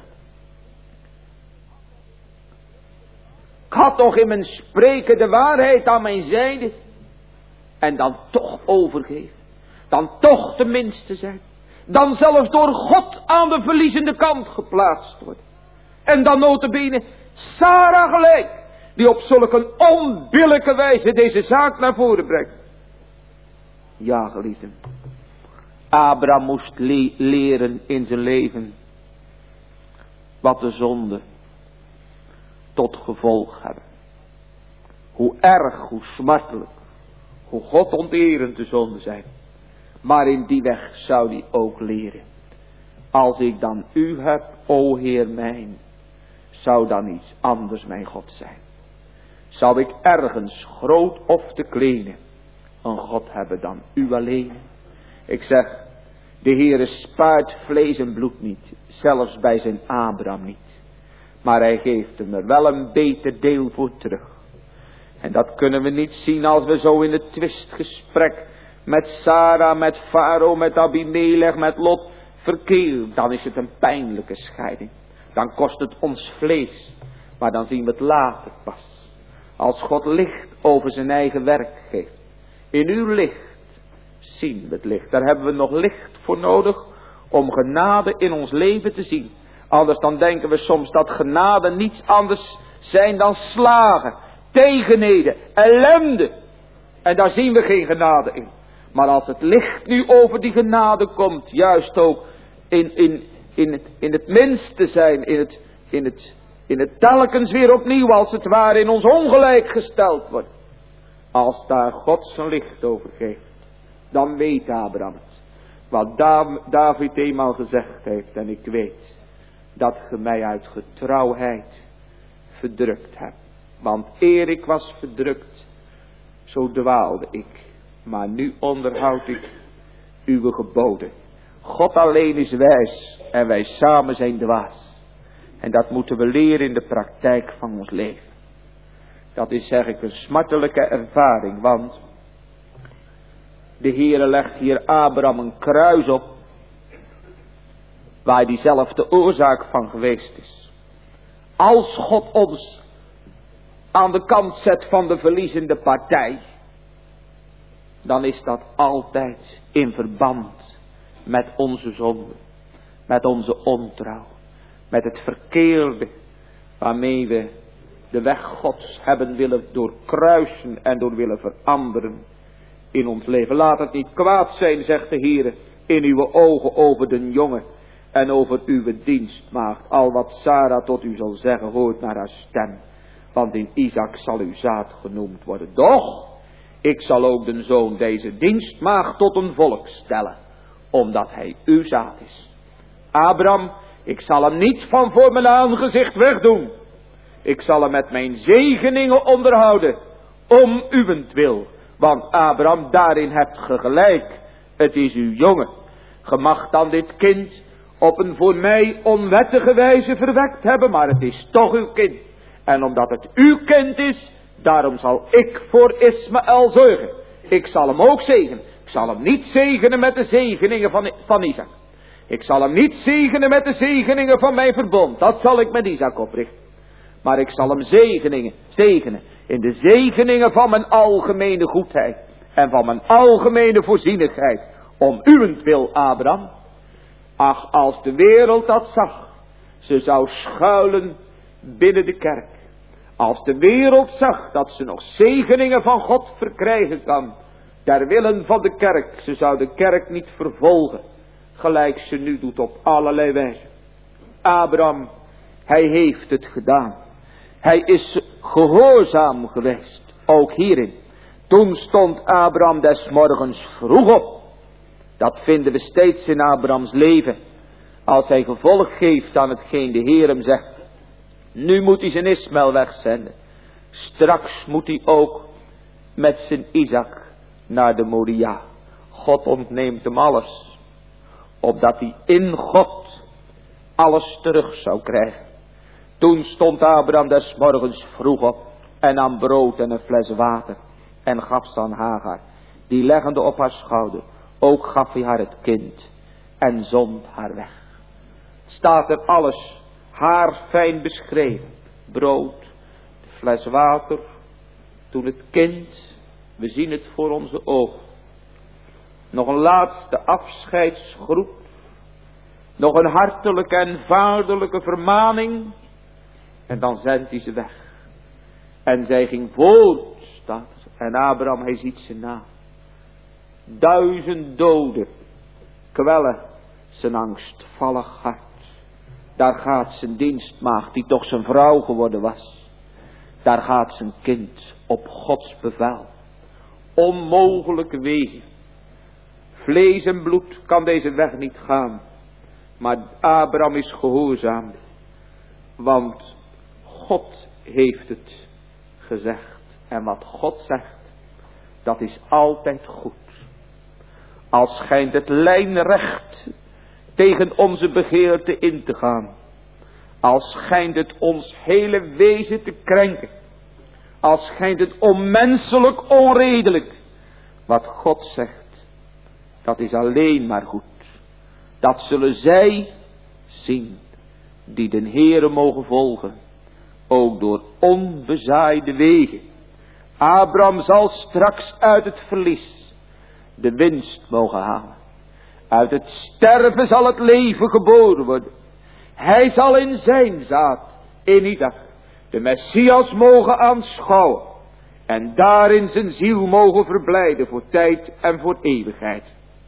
Ik had toch in mijn spreken de waarheid aan mijn zijde. En dan toch overgeven. Dan toch de minste zijn. Dan zelfs door God aan de verliezende kant geplaatst worden. En dan nota bene Sarah gelijk. Die op zulke onbillijke wijze deze zaak naar voren brengt. Ja, geliefden. Abraham moest le- leren in zijn leven. Wat de zonde tot gevolg hebben. Hoe erg, hoe smartelijk. Hoe godonterend de zonde zijn. Maar in die weg zou hij ook leren. Als ik dan u heb, o Heer mijn, zou dan iets anders mijn God zijn. Zou ik ergens, groot of te kleine, een God hebben dan u alleen. Ik zeg, de Heere spaart vlees en bloed niet, zelfs bij zijn Abraham niet. Maar hij geeft hem er wel een beter deel voor terug. En dat kunnen we niet zien als we zo in het twistgesprek met Sarah, met Farao, met Abimelech, met Lot verkeerd. Dan is het een pijnlijke scheiding. Dan kost het ons vlees. Maar dan zien we het later pas. Als God licht over zijn eigen werk geeft. In uw licht zien we het licht. Daar hebben we nog licht voor nodig om genade in ons leven te zien. Anders dan denken we soms dat genade niets anders zijn dan slagen, tegenheden, ellende. En daar zien we geen genade in. Maar als het licht nu over die genade komt, juist ook in, in, in, het, in het minste zijn, in het, in, het, in het telkens weer opnieuw als het ware in ons ongelijk gesteld wordt. Als daar God zijn licht over geeft, dan weet Abraham het. Wat David eenmaal gezegd heeft, en ik weet dat ge mij uit getrouwheid verdrukt hebt. Want eer ik was verdrukt, zo dwaalde ik. Maar nu onderhoud ik uw geboden. God alleen is wijs en wij samen zijn dwaas. En dat moeten we leren in de praktijk van ons leven. Dat is zeg ik een smartelijke ervaring, want de Heere legt hier Abraham een kruis op, waar hij zelf de oorzaak van geweest is. Als God ons aan de kant zet van de verliezende partij, dan is dat altijd in verband met onze zonde, met onze ontrouw, met het verkeerde waarmee we de weg Gods hebben willen doorkruisen en door willen veranderen in ons leven. Laat het niet kwaad zijn, zegt de Heer, in uw ogen over den jongen en over uw dienstmaagd. Al wat Sarah tot u zal zeggen, hoort naar haar stem. Want in Isaac zal uw zaad genoemd worden. Doch, ik zal ook den zoon deze dienstmaagd tot een volk stellen, omdat hij uw zaad is. Abraham, ik zal hem niet van voor mijn aangezicht wegdoen. Ik zal hem met mijn zegeningen onderhouden, om uwentwil. Want Abraham, daarin hebt ge gelijk. Het is uw jongen. Ge mag dan dit kind op een voor mij onwettige wijze verwekt hebben, maar het is toch uw kind. En omdat het uw kind is, daarom zal ik voor Ismaël zorgen. Ik zal hem ook zegenen. Ik zal hem niet zegenen met de zegeningen van, van Isaac. Ik zal hem niet zegenen met de zegeningen van mijn verbond. Dat zal ik met Isaac oprichten. Maar ik zal hem zegeningen, zegenen in de zegeningen van mijn algemene goedheid. En van mijn algemene voorzienigheid. Om uwentwil, Abraham. Ach, als de wereld dat zag. Ze zou schuilen binnen de kerk. Als de wereld zag dat ze nog zegeningen van God verkrijgen kan. Ter willen van de kerk. Ze zou de kerk niet vervolgen. Gelijk ze nu doet op allerlei wijze. Abraham, hij heeft het gedaan. Hij is gehoorzaam geweest. Ook hierin. Toen stond Abraham des morgens vroeg op. Dat vinden we steeds in Abrahams leven. Als hij gevolg geeft aan hetgeen de Heer hem zegt. Nu moet hij zijn Ismaël wegzenden. Straks moet hij ook met zijn Isaac naar de Moria. God ontneemt hem alles. Opdat hij in God alles terug zou krijgen. Toen stond Abraham des morgens vroeg op. En nam brood en een fles water. En gaf ze aan Hagar. Die leggende op haar schouder. Ook gaf hij haar het kind. En zond haar weg. Staat er alles haar fijn beschreven. Brood, de fles water. Toen het kind. We zien het voor onze ogen. Nog een laatste afscheidsgroet. Nog een hartelijke en vaderlijke vermaning. En dan zendt hij ze weg. En zij ging voort, staat er. En Abraham, hij ziet ze na. Duizend doden kwellen zijn angstvallig hart. Daar gaat zijn dienstmaagd, die toch zijn vrouw geworden was. Daar gaat zijn kind op Gods bevel. Onmogelijke wegen. Vlees en bloed kan deze weg niet gaan. Maar Abraham is gehoorzaam. Want God heeft het gezegd. En wat God zegt, dat is altijd goed. Al schijnt het lijnrecht tegen onze begeerte in te gaan. Al schijnt het ons hele wezen te krenken. Al schijnt het onmenselijk onredelijk. Wat God zegt, dat is alleen maar goed. Dat zullen zij zien die den Heere mogen volgen. Ook door onbezaaide wegen. Abraham zal straks uit het verlies de winst mogen halen. Uit het sterven zal het leven geboren worden. Hij zal in zijn zaad, in Isaac, de Messias mogen aanschouwen. En daarin zijn ziel mogen verblijden voor tijd en voor eeuwigheid.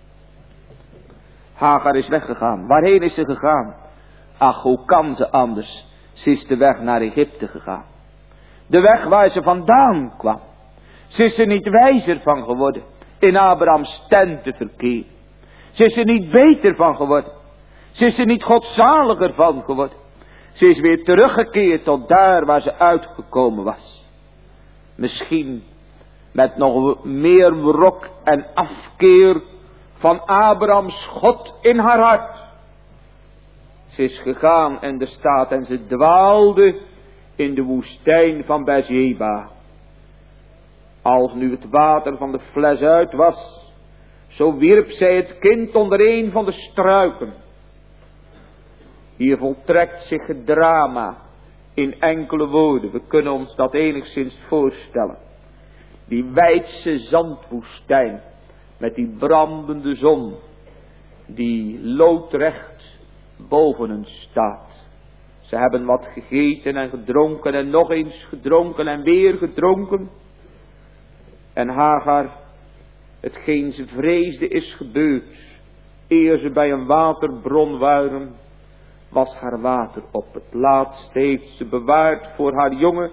Hagar is weggegaan. Waarheen is ze gegaan? Ach, hoe kan ze anders? Ze is de weg naar Egypte gegaan. De weg waar ze vandaan kwam. Ze is er niet wijzer van geworden. In Abrahams tent te verkeren. Ze is er niet beter van geworden. Ze is er niet godzaliger van geworden. Ze is weer teruggekeerd tot daar waar ze uitgekomen was. Misschien met nog meer wrok en afkeer van Abrahams God in haar hart. Ze is gegaan en er staat en ze dwaalde in de woestijn van Beersheba. Als nu het water van de fles uit was, zo wierp zij het kind onder een van de struiken. Hier voltrekt zich het drama in enkele woorden. We kunnen ons dat enigszins voorstellen. Die wijdse zandwoestijn met die brandende zon die loodrecht boven hen staat. Ze hebben wat gegeten en gedronken en nog eens gedronken en weer gedronken. En Hagar, hetgeen ze vreesde is gebeurd. Eer ze bij een waterbron waren, was haar water op. Het laatste heeft ze bewaard voor haar jongen.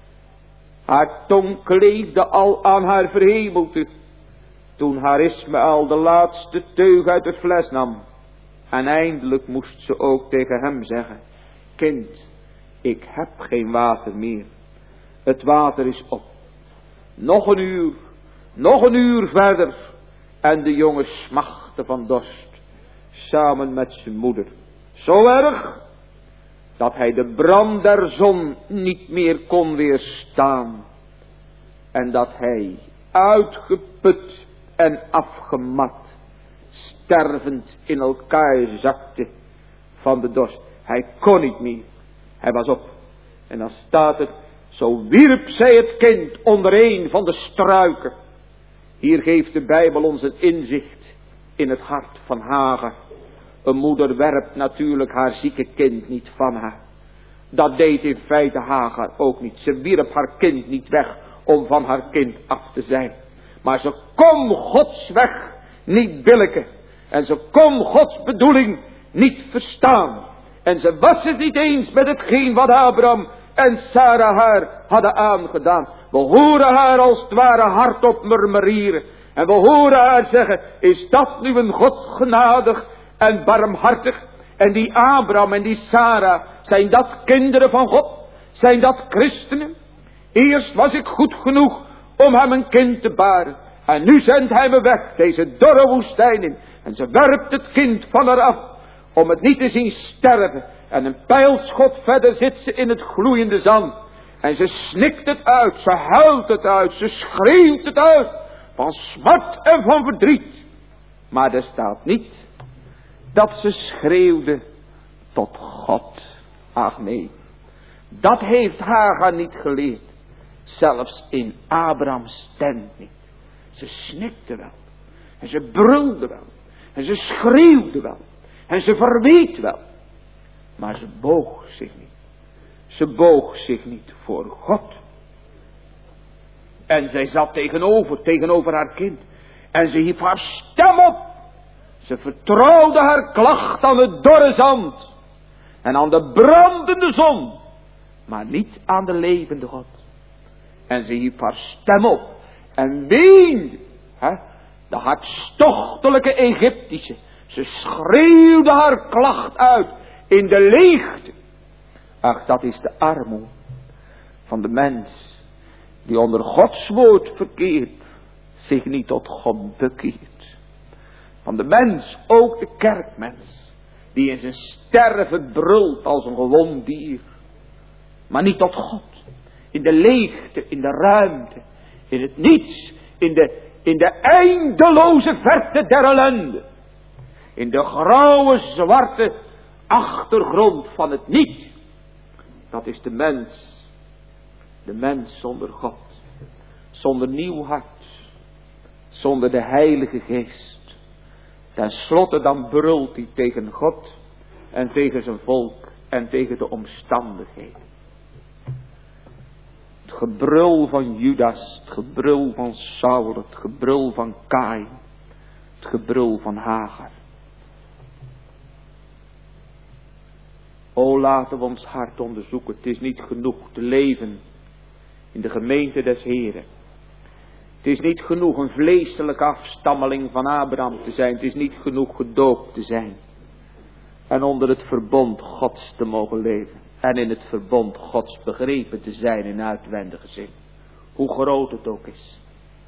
Haar tong kleefde al aan haar verhemelte, toen haar Ismaël de laatste teug uit de fles nam. En eindelijk moest ze ook tegen hem zeggen: kind, ik heb geen water meer. Het water is op. Nog een uur, nog een uur verder. En de jongen smachtte van dorst, samen met zijn moeder. Zo erg, dat hij de brand der zon niet meer kon weerstaan. En dat hij, uitgeput en afgemat, stervend in elkaar zakte van de dorst. Hij kon niet meer. Hij was op. En dan staat er: zo wierp zij het kind onder een van de struiken. Hier geeft de Bijbel ons een inzicht in het hart van Hagar. Een moeder werpt natuurlijk haar zieke kind niet van haar. Dat deed in feite Hagar ook niet. Ze wierp haar kind niet weg om van haar kind af te zijn. Maar ze kon Gods weg niet billijken. En ze kon Gods bedoeling niet verstaan. En ze was het niet eens met hetgeen wat Abraham en Sarah haar hadden aangedaan. We horen haar als het ware hardop murmurieren. En we horen haar zeggen: is dat nu een God genadig en barmhartig? En die Abraham en die Sarah, zijn dat kinderen van God? Zijn dat christenen? Eerst was ik goed genoeg om hem een kind te baren. En nu zendt hij me weg, deze dorre woestijn in. En ze werpt het kind van haar af, om het niet te zien sterven. En een pijlschot verder zit ze in het gloeiende zand. En ze snikt het uit, ze huilt het uit, ze schreeuwt het uit. Van smart en van verdriet. Maar er staat niet dat ze schreeuwde tot God. Ach nee, dat heeft Hagar niet geleerd. Zelfs in Abrahams tent niet. Ze snikte wel. En ze brulde wel. En ze schreeuwde wel. En ze verweet wel. Maar ze boog zich niet. Ze boog zich niet voor God. En zij zat tegenover, tegenover haar kind. En ze hief haar stem op. Ze vertrouwde haar klacht aan het dorre zand. En aan de brandende zon. Maar niet aan de levende God. En ze hief haar stem op. En weende. Hè, de hartstochtelijke Egyptische. Ze schreeuwde haar klacht uit. In de leegte. Ach, dat is de armoede van de mens. Die onder Gods woord verkeert. Zich niet tot God bekeert. Van de mens, ook de kerkmens. Die in zijn sterven brult als een gewond dier. Maar niet tot God. In de leegte, in de ruimte. In het niets. In de, in de eindeloze verte der ellende. In de grauwe zwarte achtergrond van het niet. Dat is de mens. De mens zonder God. Zonder nieuw hart. Zonder de Heilige Geest. Ten slotte dan brult hij tegen God. En tegen zijn volk. En tegen de omstandigheden. Het gebrul van Judas. Het gebrul van Saul. Het gebrul van Kain. Het gebrul van Hagar. O, laten we ons hart onderzoeken. Het is niet genoeg te leven in de gemeente des Heren. Het is niet genoeg een vleeselijke afstammeling van Abraham te zijn. Het is niet genoeg gedoopt te zijn. En onder het verbond Gods te mogen leven. En in het verbond Gods begrepen te zijn in uitwendige zin. Hoe groot het ook is.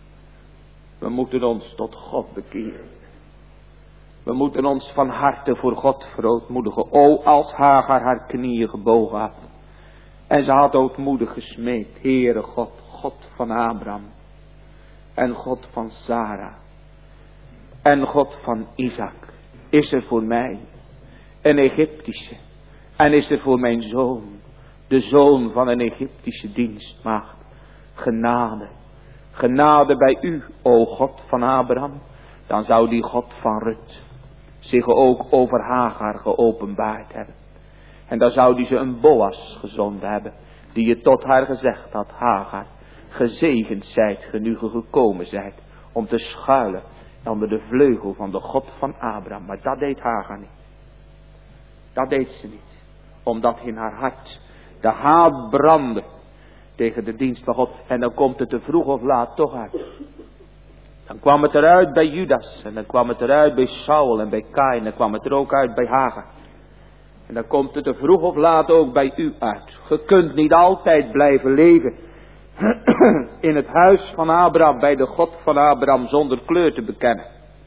We moeten ons tot God bekeren. We moeten ons van harte voor God verootmoedigen. O, als Hagar haar knieën gebogen had. En ze had ootmoedig gesmeekt. Heere God, God van Abraham. En God van Sarah. En God van Isaac. Is er voor mij een Egyptische. En is er voor mijn zoon. De zoon van een Egyptische dienstmaagd. Genade. Genade bij u, o God van Abraham. Dan zou die God van Rut zich ook over Hagar geopenbaard hebben. En dan zou die ze een Boas gezonden hebben. Die je tot haar gezegd had. Hagar, gezegend zijt ge nu ge gekomen zijt. Om te schuilen onder de vleugel van de God van Abraham. Maar dat deed Hagar niet. Dat deed ze niet. Omdat in haar hart de haat brandde. Tegen de dienst van God. En dan komt het te vroeg of laat toch uit. Dan kwam het eruit bij Judas. En dan kwam het eruit bij Saul en bij Kain. En dan kwam het er ook uit bij Hagar. En dan komt het er vroeg of laat ook bij u uit. Je kunt niet altijd blijven leven. In het huis van Abraham. Bij de God van Abraham zonder kleur te bekennen.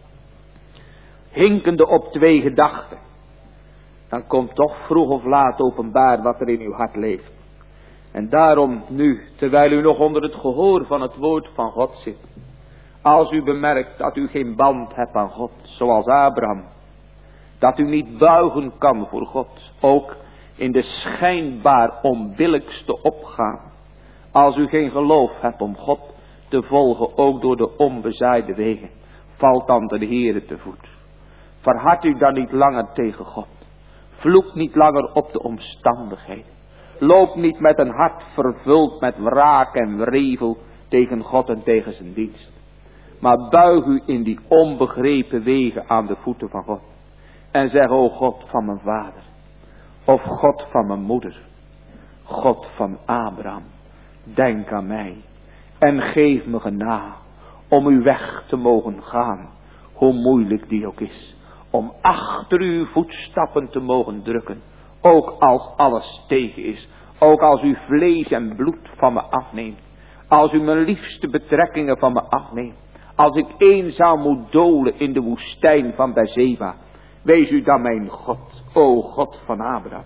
Hinkende op twee gedachten. Dan komt toch vroeg of laat openbaar wat er in uw hart leeft. En daarom nu, terwijl u nog onder het gehoor van het woord van God zit. Als u bemerkt dat u geen band hebt aan God, zoals Abraham. Dat u niet buigen kan voor God, ook in de schijnbaar onbillijkste opgaan. Als u geen geloof hebt om God te volgen, ook door de onbezaaide wegen. Valt dan de Heere te voet. Verhard u dan niet langer tegen God. Vloek niet langer op de omstandigheden. Loop niet met een hart vervuld met wraak en wrevel tegen God en tegen zijn dienst. Maar buig u in die onbegrepen wegen aan de voeten van God. En zeg, o God van mijn vader. Of God van mijn moeder. God van Abraham. Denk aan mij. En geef me genade om uw weg te mogen gaan. Hoe moeilijk die ook is. om achter uw voetstappen te mogen drukken. Ook als alles tegen is. Ook als u vlees en bloed van me afneemt. Als u mijn liefste betrekkingen van me afneemt. Als ik eenzaam moet dolen in de woestijn van Beerseba. Wees u dan mijn God, o God van Abraham.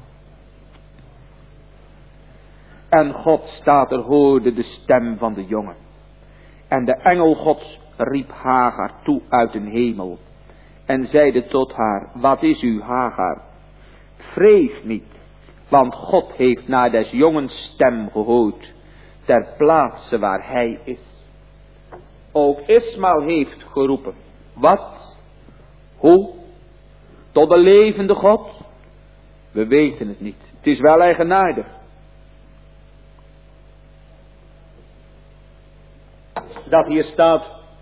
En God staat er, hoorde de stem van de jongen. En de engel Gods riep Hagar toe uit een hemel. En zeide tot haar, wat is u Hagar? Vrees niet, want God heeft naar des jongens stem gehoord. Ter plaatse waar hij is. Ook Ismael heeft geroepen. Wat? Hoe? Tot de levende God? We weten het niet. Het is wel eigenaardig. Dat hier staat.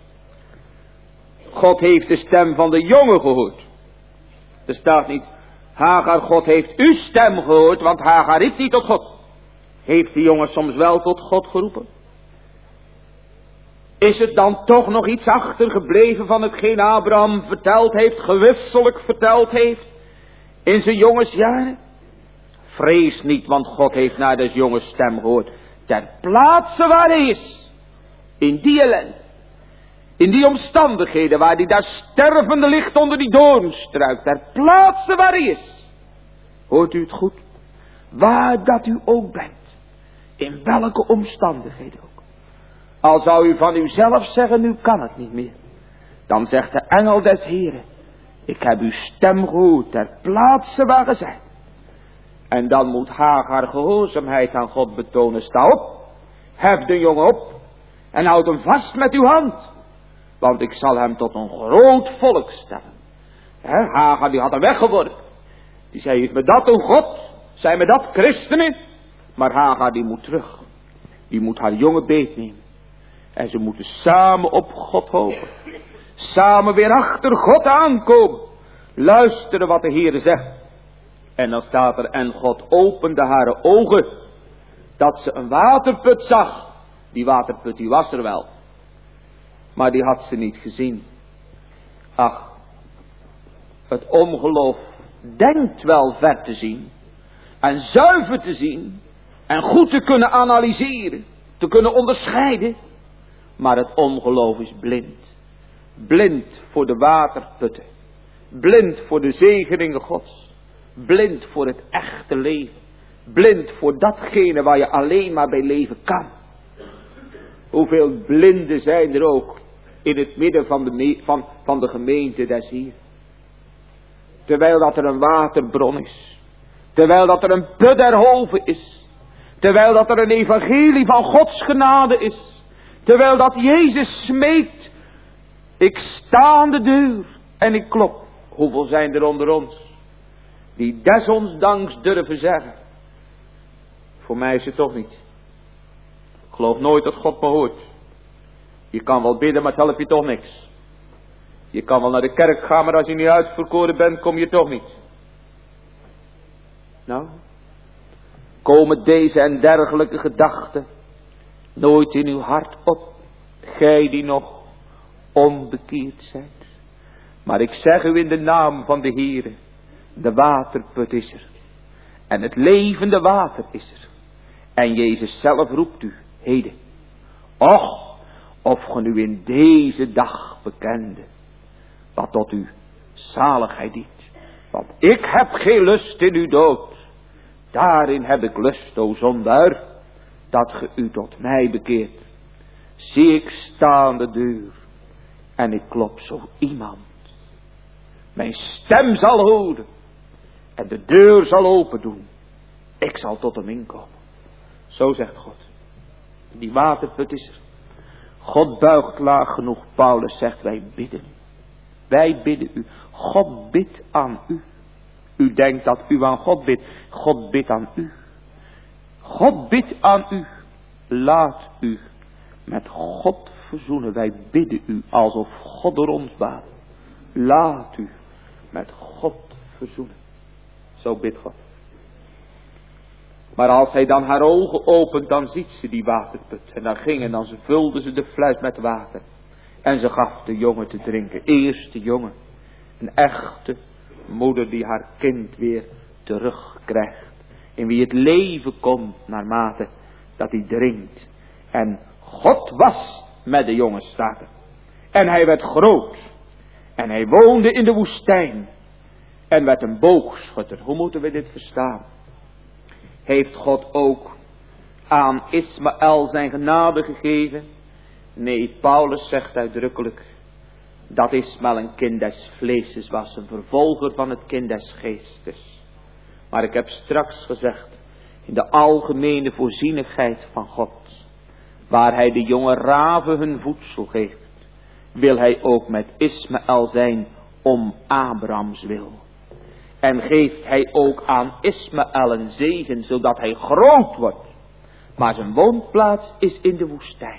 God heeft de stem van de jongen gehoord. Er staat niet. Hagar, God heeft uw stem gehoord. Want Hagar riep niet tot God. Heeft de jongen soms wel tot God geroepen? Is het dan toch nog iets achtergebleven van hetgeen Abraham verteld heeft, gewisselijk verteld heeft, in zijn jongensjaren? Vrees niet, want God heeft naar des jongens stem gehoord. Ter plaatse waar hij is, in die ellende, in die omstandigheden waar hij daar stervende ligt onder die doornstruik, ter plaatse waar hij is. Hoort u het goed? Waar dat u ook bent, in welke omstandigheden ook. Al zou u van uzelf zeggen, nu kan het niet meer. Dan zegt de engel des Heren, ik heb uw stem gehoord ter plaatse waar ge zijt. En dan moet Hagar gehoorzaamheid aan God betonen. Sta op, hef de jongen op en houd hem vast met uw hand. Want ik zal hem tot een groot volk stellen. He, Hagar die had hem weggeworpen. Die zei, is me dat een God? Zijn me dat christenen? Maar Hagar die moet terug. Die moet haar jongen beetnemen. En ze moeten samen op God hopen. Samen weer achter God aankomen. Luisteren wat de Heer zegt. En dan staat er, en God opende haar ogen. Dat ze een waterput zag. Die waterput die was er wel. Maar die had ze niet gezien. Ach. Het ongeloof denkt wel ver te zien. En zuiver te zien. En goed te kunnen analyseren. Te kunnen onderscheiden. Maar het ongeloof is blind. Blind voor de waterputten. Blind voor de zegeningen Gods. Blind voor het echte leven. Blind voor datgene waar je alleen maar bij leven kan. Hoeveel blinden zijn er ook in het midden van de, van, van de gemeente des Hier. Terwijl dat er een waterbron is. Terwijl dat er een put derhalve is. Terwijl dat er een evangelie van Gods genade is. Terwijl dat Jezus smeekt. Ik sta aan de deur en ik klop. Hoeveel zijn er onder ons die desondanks durven zeggen. Voor mij is het toch niet. Ik geloof nooit dat God me hoort. Je kan wel bidden, maar het helpt je toch niks. Je kan wel naar de kerk gaan, maar als je niet uitverkoren bent, kom je toch niet. Nou, komen deze en dergelijke gedachten nooit in uw hart op, gij die nog onbekeerd zijt. Maar ik zeg u in de naam van de Heere, de waterput is er. En het levende water is er. En Jezus zelf roept u, heden. Och, of ge nu in deze dag bekende, wat tot u zaligheid dient. Want ik heb geen lust in uw dood. Daarin heb ik lust, o zondaar, dat ge u tot mij bekeert. Zie ik sta aan de deur en ik klop zo iemand. Mijn stem zal horen en de deur zal open doen. Ik zal tot hem inkomen. Zo zegt God. Die waterput is er. God buigt laag genoeg. Paulus zegt, wij bidden. Wij bidden u. God bidt aan u. U denkt dat u aan God bidt. God bidt aan u. God bidt aan u. Laat u met God verzoenen. Wij bidden u alsof God er ons baat. Laat u met God verzoenen. Zo bidt God. Maar als hij dan haar ogen opent, dan ziet ze die waterput. En dan ging en dan vulde ze de fluit met water. En ze gaf de jongen te drinken. Eerst de jongen. Een echte moeder die haar kind weer terugkrijgt. In wie het leven komt naarmate dat hij dringt. En God was met de jongen, staat er. En hij werd groot. En hij woonde in de woestijn. En werd een boogschutter. Hoe moeten we dit verstaan? Heeft God ook aan Ismaël zijn genade gegeven? Nee, Paulus zegt uitdrukkelijk dat Ismaël een kind des vleeses was. Een vervolger van het kind des geestes. Maar ik heb straks gezegd, in de algemene voorzienigheid van God, waar hij de jonge raven hun voedsel geeft, wil hij ook met Ismaël zijn om Abrahams wil. En geeft hij ook aan Ismaël een zegen, zodat hij groot wordt. Maar zijn woonplaats is in de woestijn.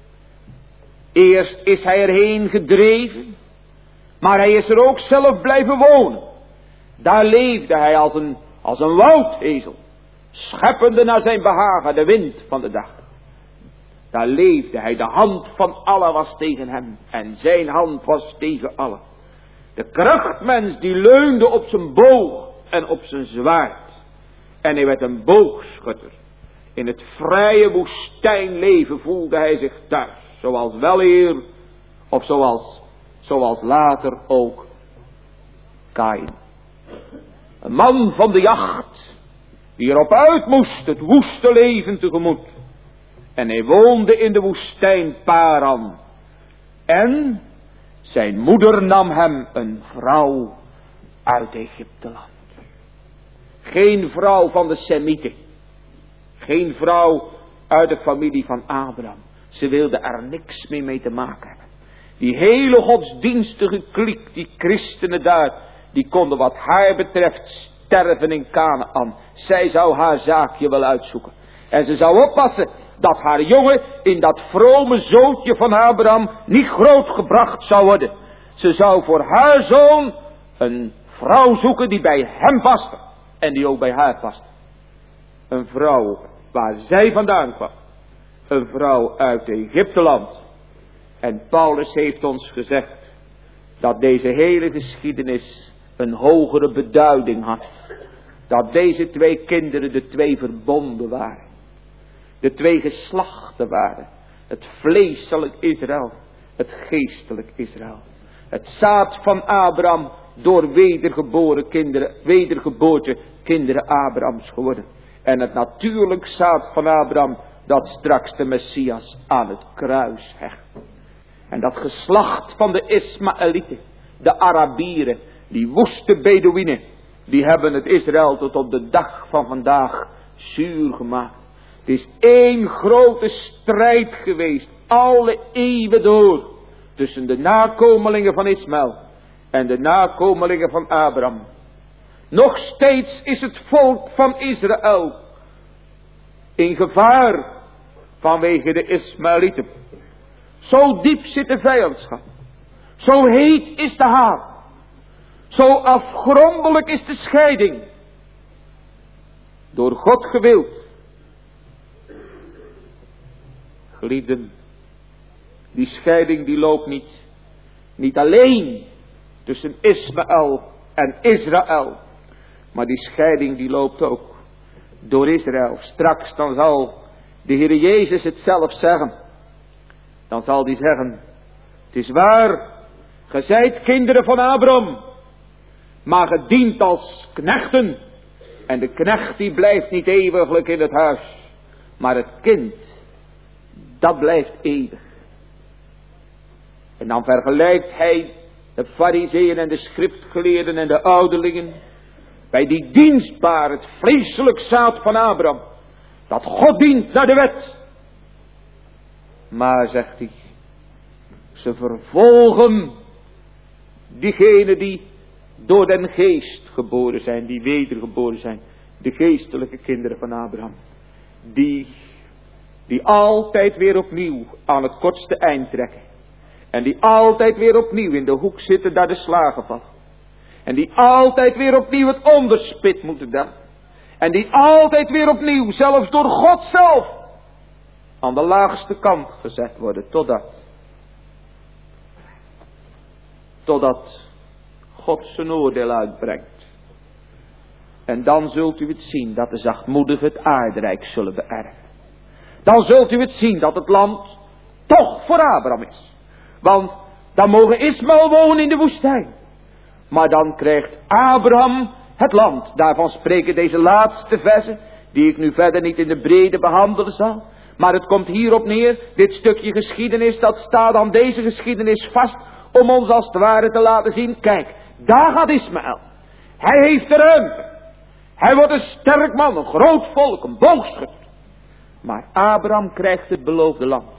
Eerst is hij erheen gedreven, maar hij is er ook zelf blijven wonen. Daar leefde hij als een, als een woudezel, scheppende naar zijn behagen de wind van de dag. Daar leefde hij, de hand van allen was tegen hem en zijn hand was tegen allen. De krachtmens die leunde op zijn boog en op zijn zwaard. En hij werd een boogschutter. In het vrije woestijnleven voelde hij zich thuis. Zoals weleer of zoals, zoals later ook Kain. Een man van de jacht die erop uit moest het woeste leven tegemoet. En hij woonde in de woestijn Paran. En zijn moeder nam hem een vrouw uit Egypteland. Geen vrouw van de Semieten. Geen vrouw uit de familie van Abraham. Ze wilde er niks meer mee te maken hebben. Die hele godsdienstige kliek, die christenen daar, die konden wat haar betreft sterven in Kanaan. Zij zou haar zaakje wel uitzoeken. En ze zou oppassen dat haar jongen in dat vrome zootje van Abraham niet grootgebracht zou worden. Ze zou voor haar zoon een vrouw zoeken die bij hem paste. En die ook bij haar paste. Een vrouw waar zij vandaan kwam. Een vrouw uit Egypteland. En Paulus heeft ons gezegd dat deze hele geschiedenis een hogere beduiding had. Dat deze twee kinderen de twee verbonden waren. De twee geslachten waren. Het vleeselijk Israël. Het geestelijk Israël. Het zaad van Abraham door wedergeboren kinderen, wedergeboorte kinderen Abrahams geworden. En het natuurlijk zaad van Abraham dat straks de Messias aan het kruis hecht. En dat geslacht van de Ismaëlieten, de Arabieren, die woeste Bedouinen, die hebben het Israël tot op de dag van vandaag zuur gemaakt. Het is één grote strijd geweest, alle eeuwen door, tussen de nakomelingen van Ismaël en de nakomelingen van Abraham. Nog steeds is het volk van Israël in gevaar vanwege de Ismaëlieten. Zo diep zit de vijandschap. Zo heet is de haat. Zo afgrondelijk is de scheiding. Door God gewild. Geliefden, die scheiding die loopt niet, niet alleen tussen Ismaël en Israël. Maar die scheiding die loopt ook door Israël. Straks dan zal de Heer Jezus het zelf zeggen. Dan zal hij zeggen, het is waar, ge zijt kinderen van Abraham, maar ge dient als knechten. En de knecht die blijft niet eeuwiglijk in het huis, maar het kind, dat blijft eeuwig. En dan vergelijkt hij de farizeeën en de schriftgeleerden en de ouderlingen bij die dienstbaar, het vleeselijk zaad van Abraham, dat God dient naar de wet. Maar, zegt hij, ze vervolgen diegenen die door den geest geboren zijn, die wedergeboren zijn, de geestelijke kinderen van Abraham, die, die altijd weer opnieuw aan het kortste eind trekken, en die altijd weer opnieuw in de hoek zitten daar de slagen vallen, en die altijd weer opnieuw het onderspit moeten dan, en die altijd weer opnieuw, zelfs door God zelf, aan de laagste kant gezet worden, totdat, totdat God zijn oordeel uitbrengt. En dan zult u het zien dat de zachtmoedigen het aardrijk zullen beërven. Dan zult u het zien dat het land toch voor Abraham is. Want dan mogen Ismaël wonen in de woestijn. Maar dan krijgt Abraham het land. Daarvan spreken deze laatste versen, die ik nu verder niet in de brede behandelen zal. Maar het komt hierop neer, dit stukje geschiedenis, dat staat aan deze geschiedenis vast, om ons als het ware te laten zien, kijk, daar gaat Ismaël. Hij heeft de ruimte. Hij wordt een sterk man, een groot volk, een boogschutter. Maar Abraham krijgt het beloofde land.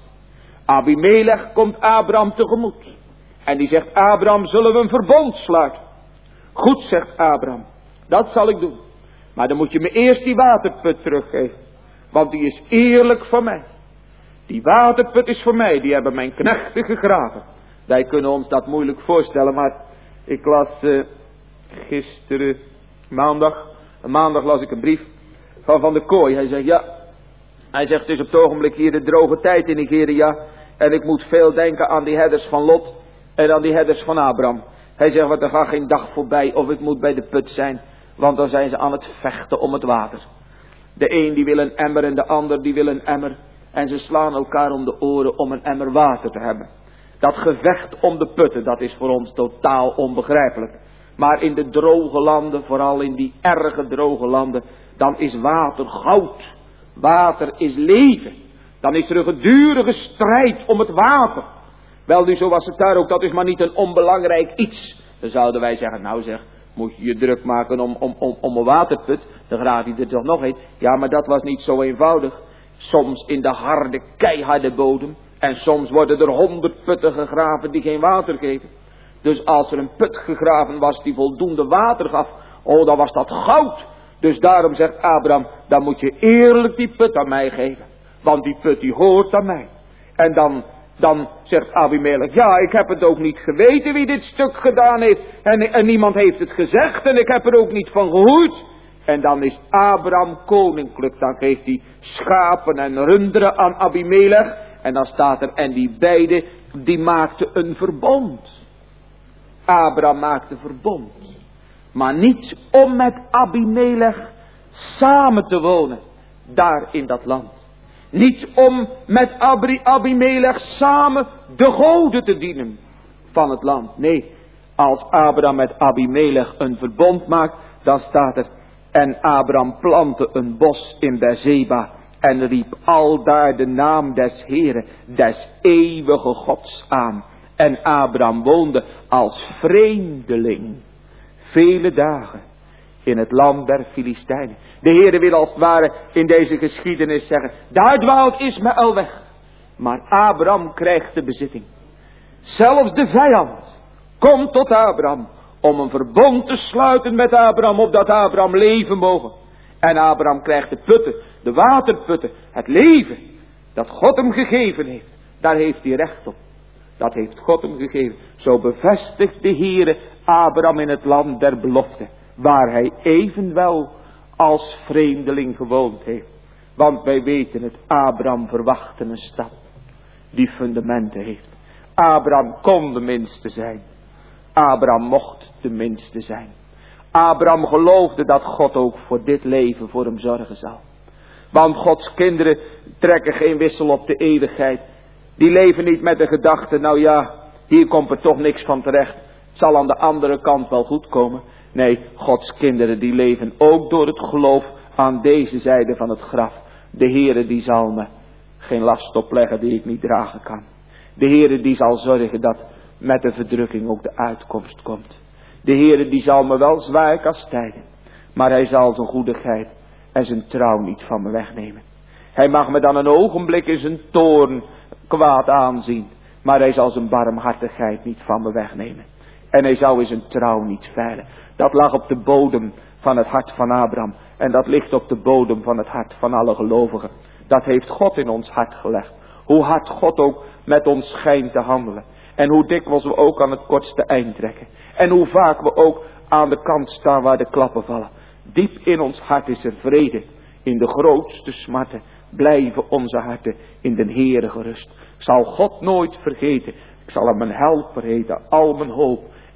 Abimelech komt Abraham tegemoet. En die zegt, Abraham, zullen we een verbond sluiten? Goed, zegt Abraham, dat zal ik doen. Maar dan moet je me eerst die waterput teruggeven. Want die is eerlijk voor mij. Die waterput is voor mij, die hebben mijn knechten gegraven. Wij kunnen ons dat moeilijk voorstellen, maar ik las uh, gisteren, maandag, maandag las ik een brief van Van der Kooi. Hij zegt, ja, hij zegt, het is op het ogenblik hier de droge tijd in Nigeria. En ik moet veel denken aan die herders van Lot en aan die herders van Abraham. Hij zegt, want er gaat geen dag voorbij of ik moet bij de put zijn. Want dan zijn ze aan het vechten om het water. De een die wil een emmer en de ander die wil een emmer. En ze slaan elkaar om de oren om een emmer water te hebben. Dat gevecht om de putten, dat is voor ons totaal onbegrijpelijk. Maar in de droge landen, vooral in die erge droge landen, dan is water goud. Water is leven. Dan is er een gedurige strijd om het water. Wel nu, zo was het daar ook, dat is maar niet een onbelangrijk iets. Dan zouden wij zeggen, nou zeg, moet je je druk maken om, om, om, om een waterput, dan graaf je er toch nog een. Ja, maar dat was niet zo eenvoudig. Soms in de harde, keiharde bodem. En soms worden er honderd putten gegraven die geen water geven. Dus als er een put gegraven was die voldoende water gaf, oh, dan was dat goud. Dus daarom zegt Abraham, dan moet je eerlijk die put aan mij geven. Want die put die hoort aan mij. En dan, dan zegt Abimelech, ja, ik heb het ook niet geweten wie dit stuk gedaan heeft. En, en niemand heeft het gezegd en ik heb er ook niet van gehoord. En dan is Abraham koninklijk. Dan geeft hij schapen en runderen aan Abimelech. En dan staat er, en die beiden, die maakten een verbond. Abraham maakte verbond. Maar niet om met Abimelech samen te wonen. Daar in dat land. Niet om met Abri, Abimelech samen de goden te dienen van het land. Nee, als Abraham met Abimelech een verbond maakt, dan staat er, en Abraham plantte een bos in Beerseba en riep aldaar de naam des Heren, des eeuwige Gods aan. En Abraham woonde als vreemdeling vele dagen in het land der Filistijnen. De Heere wil als het ware in deze geschiedenis zeggen, daar dwaalt Ismaël weg. Maar Abraham krijgt de bezitting. Zelfs de vijand komt tot Abraham om een verbond te sluiten met Abraham, opdat Abraham leven mogen. En Abraham krijgt de putten, de waterputten, het leven dat God hem gegeven heeft. Daar heeft hij recht op. Dat heeft God hem gegeven. Zo bevestigt de Heere Abraham in het land der belofte, waar hij evenwel als vreemdeling gewoond heeft. Want wij weten het, Abraham verwachtte een stad die fundamenten heeft. Abraham kon de minste zijn. Abraham mocht de minste zijn. Abraham geloofde dat God ook voor dit leven voor hem zorgen zal. Want Gods kinderen trekken geen wissel op de eeuwigheid. Die leven niet met de gedachte, nou ja, hier komt er toch niks van terecht. Het zal aan de andere kant wel goed komen. Nee, Gods kinderen die leven ook door het geloof aan deze zijde van het graf. De Heere die zal me geen last opleggen die ik niet dragen kan. De Heere die zal zorgen dat met de verdrukking ook de uitkomst komt. De Heere die zal me wel zwaar kastijden. Maar hij zal zijn goedigheid en zijn trouw niet van me wegnemen. Hij mag me dan een ogenblik in zijn toorn kwaad aanzien. Maar hij zal zijn barmhartigheid niet van me wegnemen. En hij zou in zijn trouw niet veilen. Dat lag op de bodem van het hart van Abraham. En dat ligt op de bodem van het hart van alle gelovigen. Dat heeft God in ons hart gelegd. Hoe hard God ook met ons schijnt te handelen. En hoe dikwijls we ook aan het kortste eind trekken. En hoe vaak we ook aan de kant staan waar de klappen vallen. Diep in ons hart is er vrede. In de grootste smarten blijven onze harten in den Heere gerust. Ik zal God nooit vergeten. Ik zal hem mijn helper heten, al mijn hoop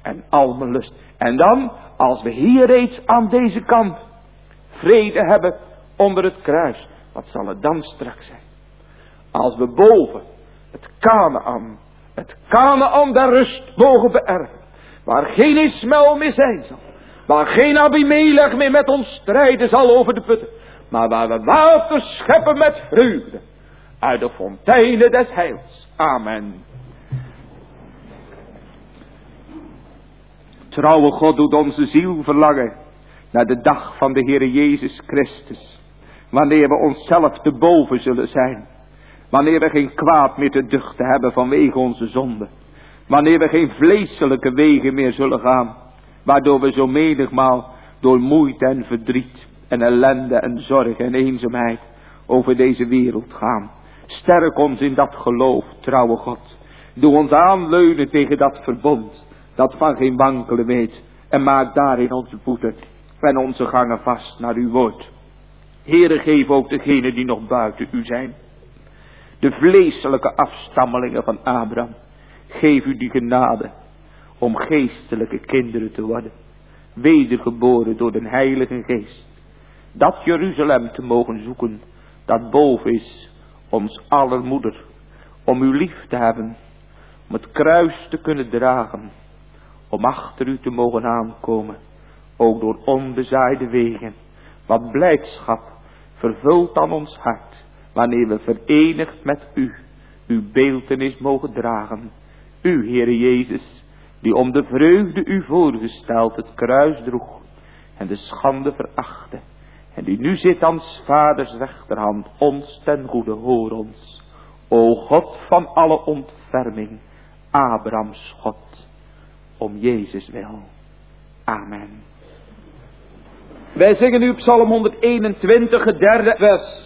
en al mijn lust. En dan, als we hier reeds aan deze kant vrede hebben onder het kruis, wat zal het dan straks zijn? Als we boven het Kanaan, het Kanaan der rust mogen beërven, waar geen Ismaël meer zijn zal, waar geen Abimelech meer met ons strijden zal over de putten, maar waar we water scheppen met vreugde uit de fonteinen des heils. Amen. Trouwe God doet onze ziel verlangen naar de dag van de Heere Jezus Christus, wanneer we onszelf te boven zullen zijn, wanneer we geen kwaad meer te duchten hebben vanwege onze zonde, wanneer we geen vleeselijke wegen meer zullen gaan, waardoor we zo menigmaal door moeite en verdriet en ellende en zorg en eenzaamheid over deze wereld gaan. Sterk ons in dat geloof, trouwe God. Doe ons aanleunen tegen dat verbond, dat van geen wankelen weet, en maak daarin onze voeten en onze gangen vast naar uw woord. Heere, geef ook degenen die nog buiten u zijn, de vleeselijke afstammelingen van Abraham, geef u die genade om geestelijke kinderen te worden, wedergeboren door de Heilige Geest, dat Jeruzalem te mogen zoeken, dat boven is, ons aller moeder, om u lief te hebben, om het kruis te kunnen dragen, om achter u te mogen aankomen, ook door onbezaaide wegen. Wat blijdschap vervult dan ons hart, wanneer we verenigd met u, uw beeltenis mogen dragen. U, Heere Jezus, die om de vreugde u voorgesteld het kruis droeg en de schande verachtte, en die nu zit aan 's vaders rechterhand, ons ten goede, hoor ons. O God van alle ontferming, Abrahams God, om Jezus wil. Amen. Wij zingen nu Psalm honderdeenentwintig, het derde vers.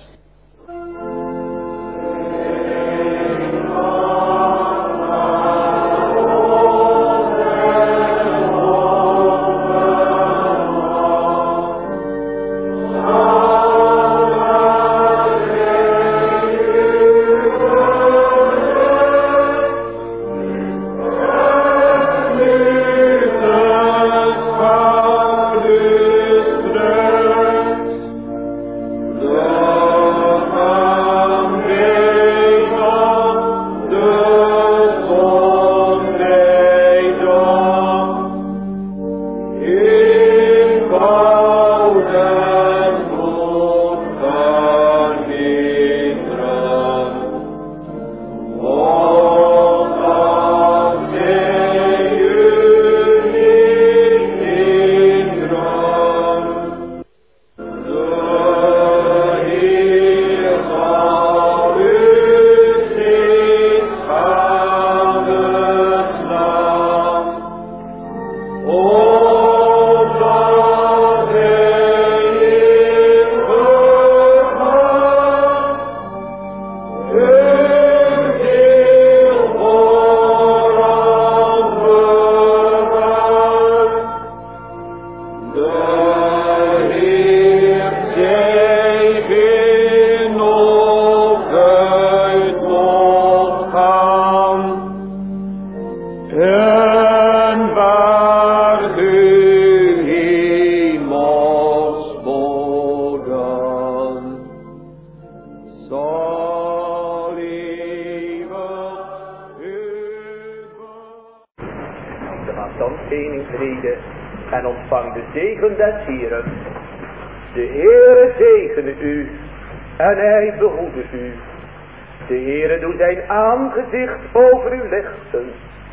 Aangezicht over u lichten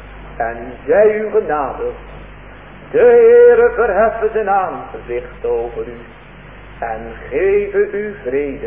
en zij u genade. De Heere verheffen zijn aangezicht over u en geven u vrede.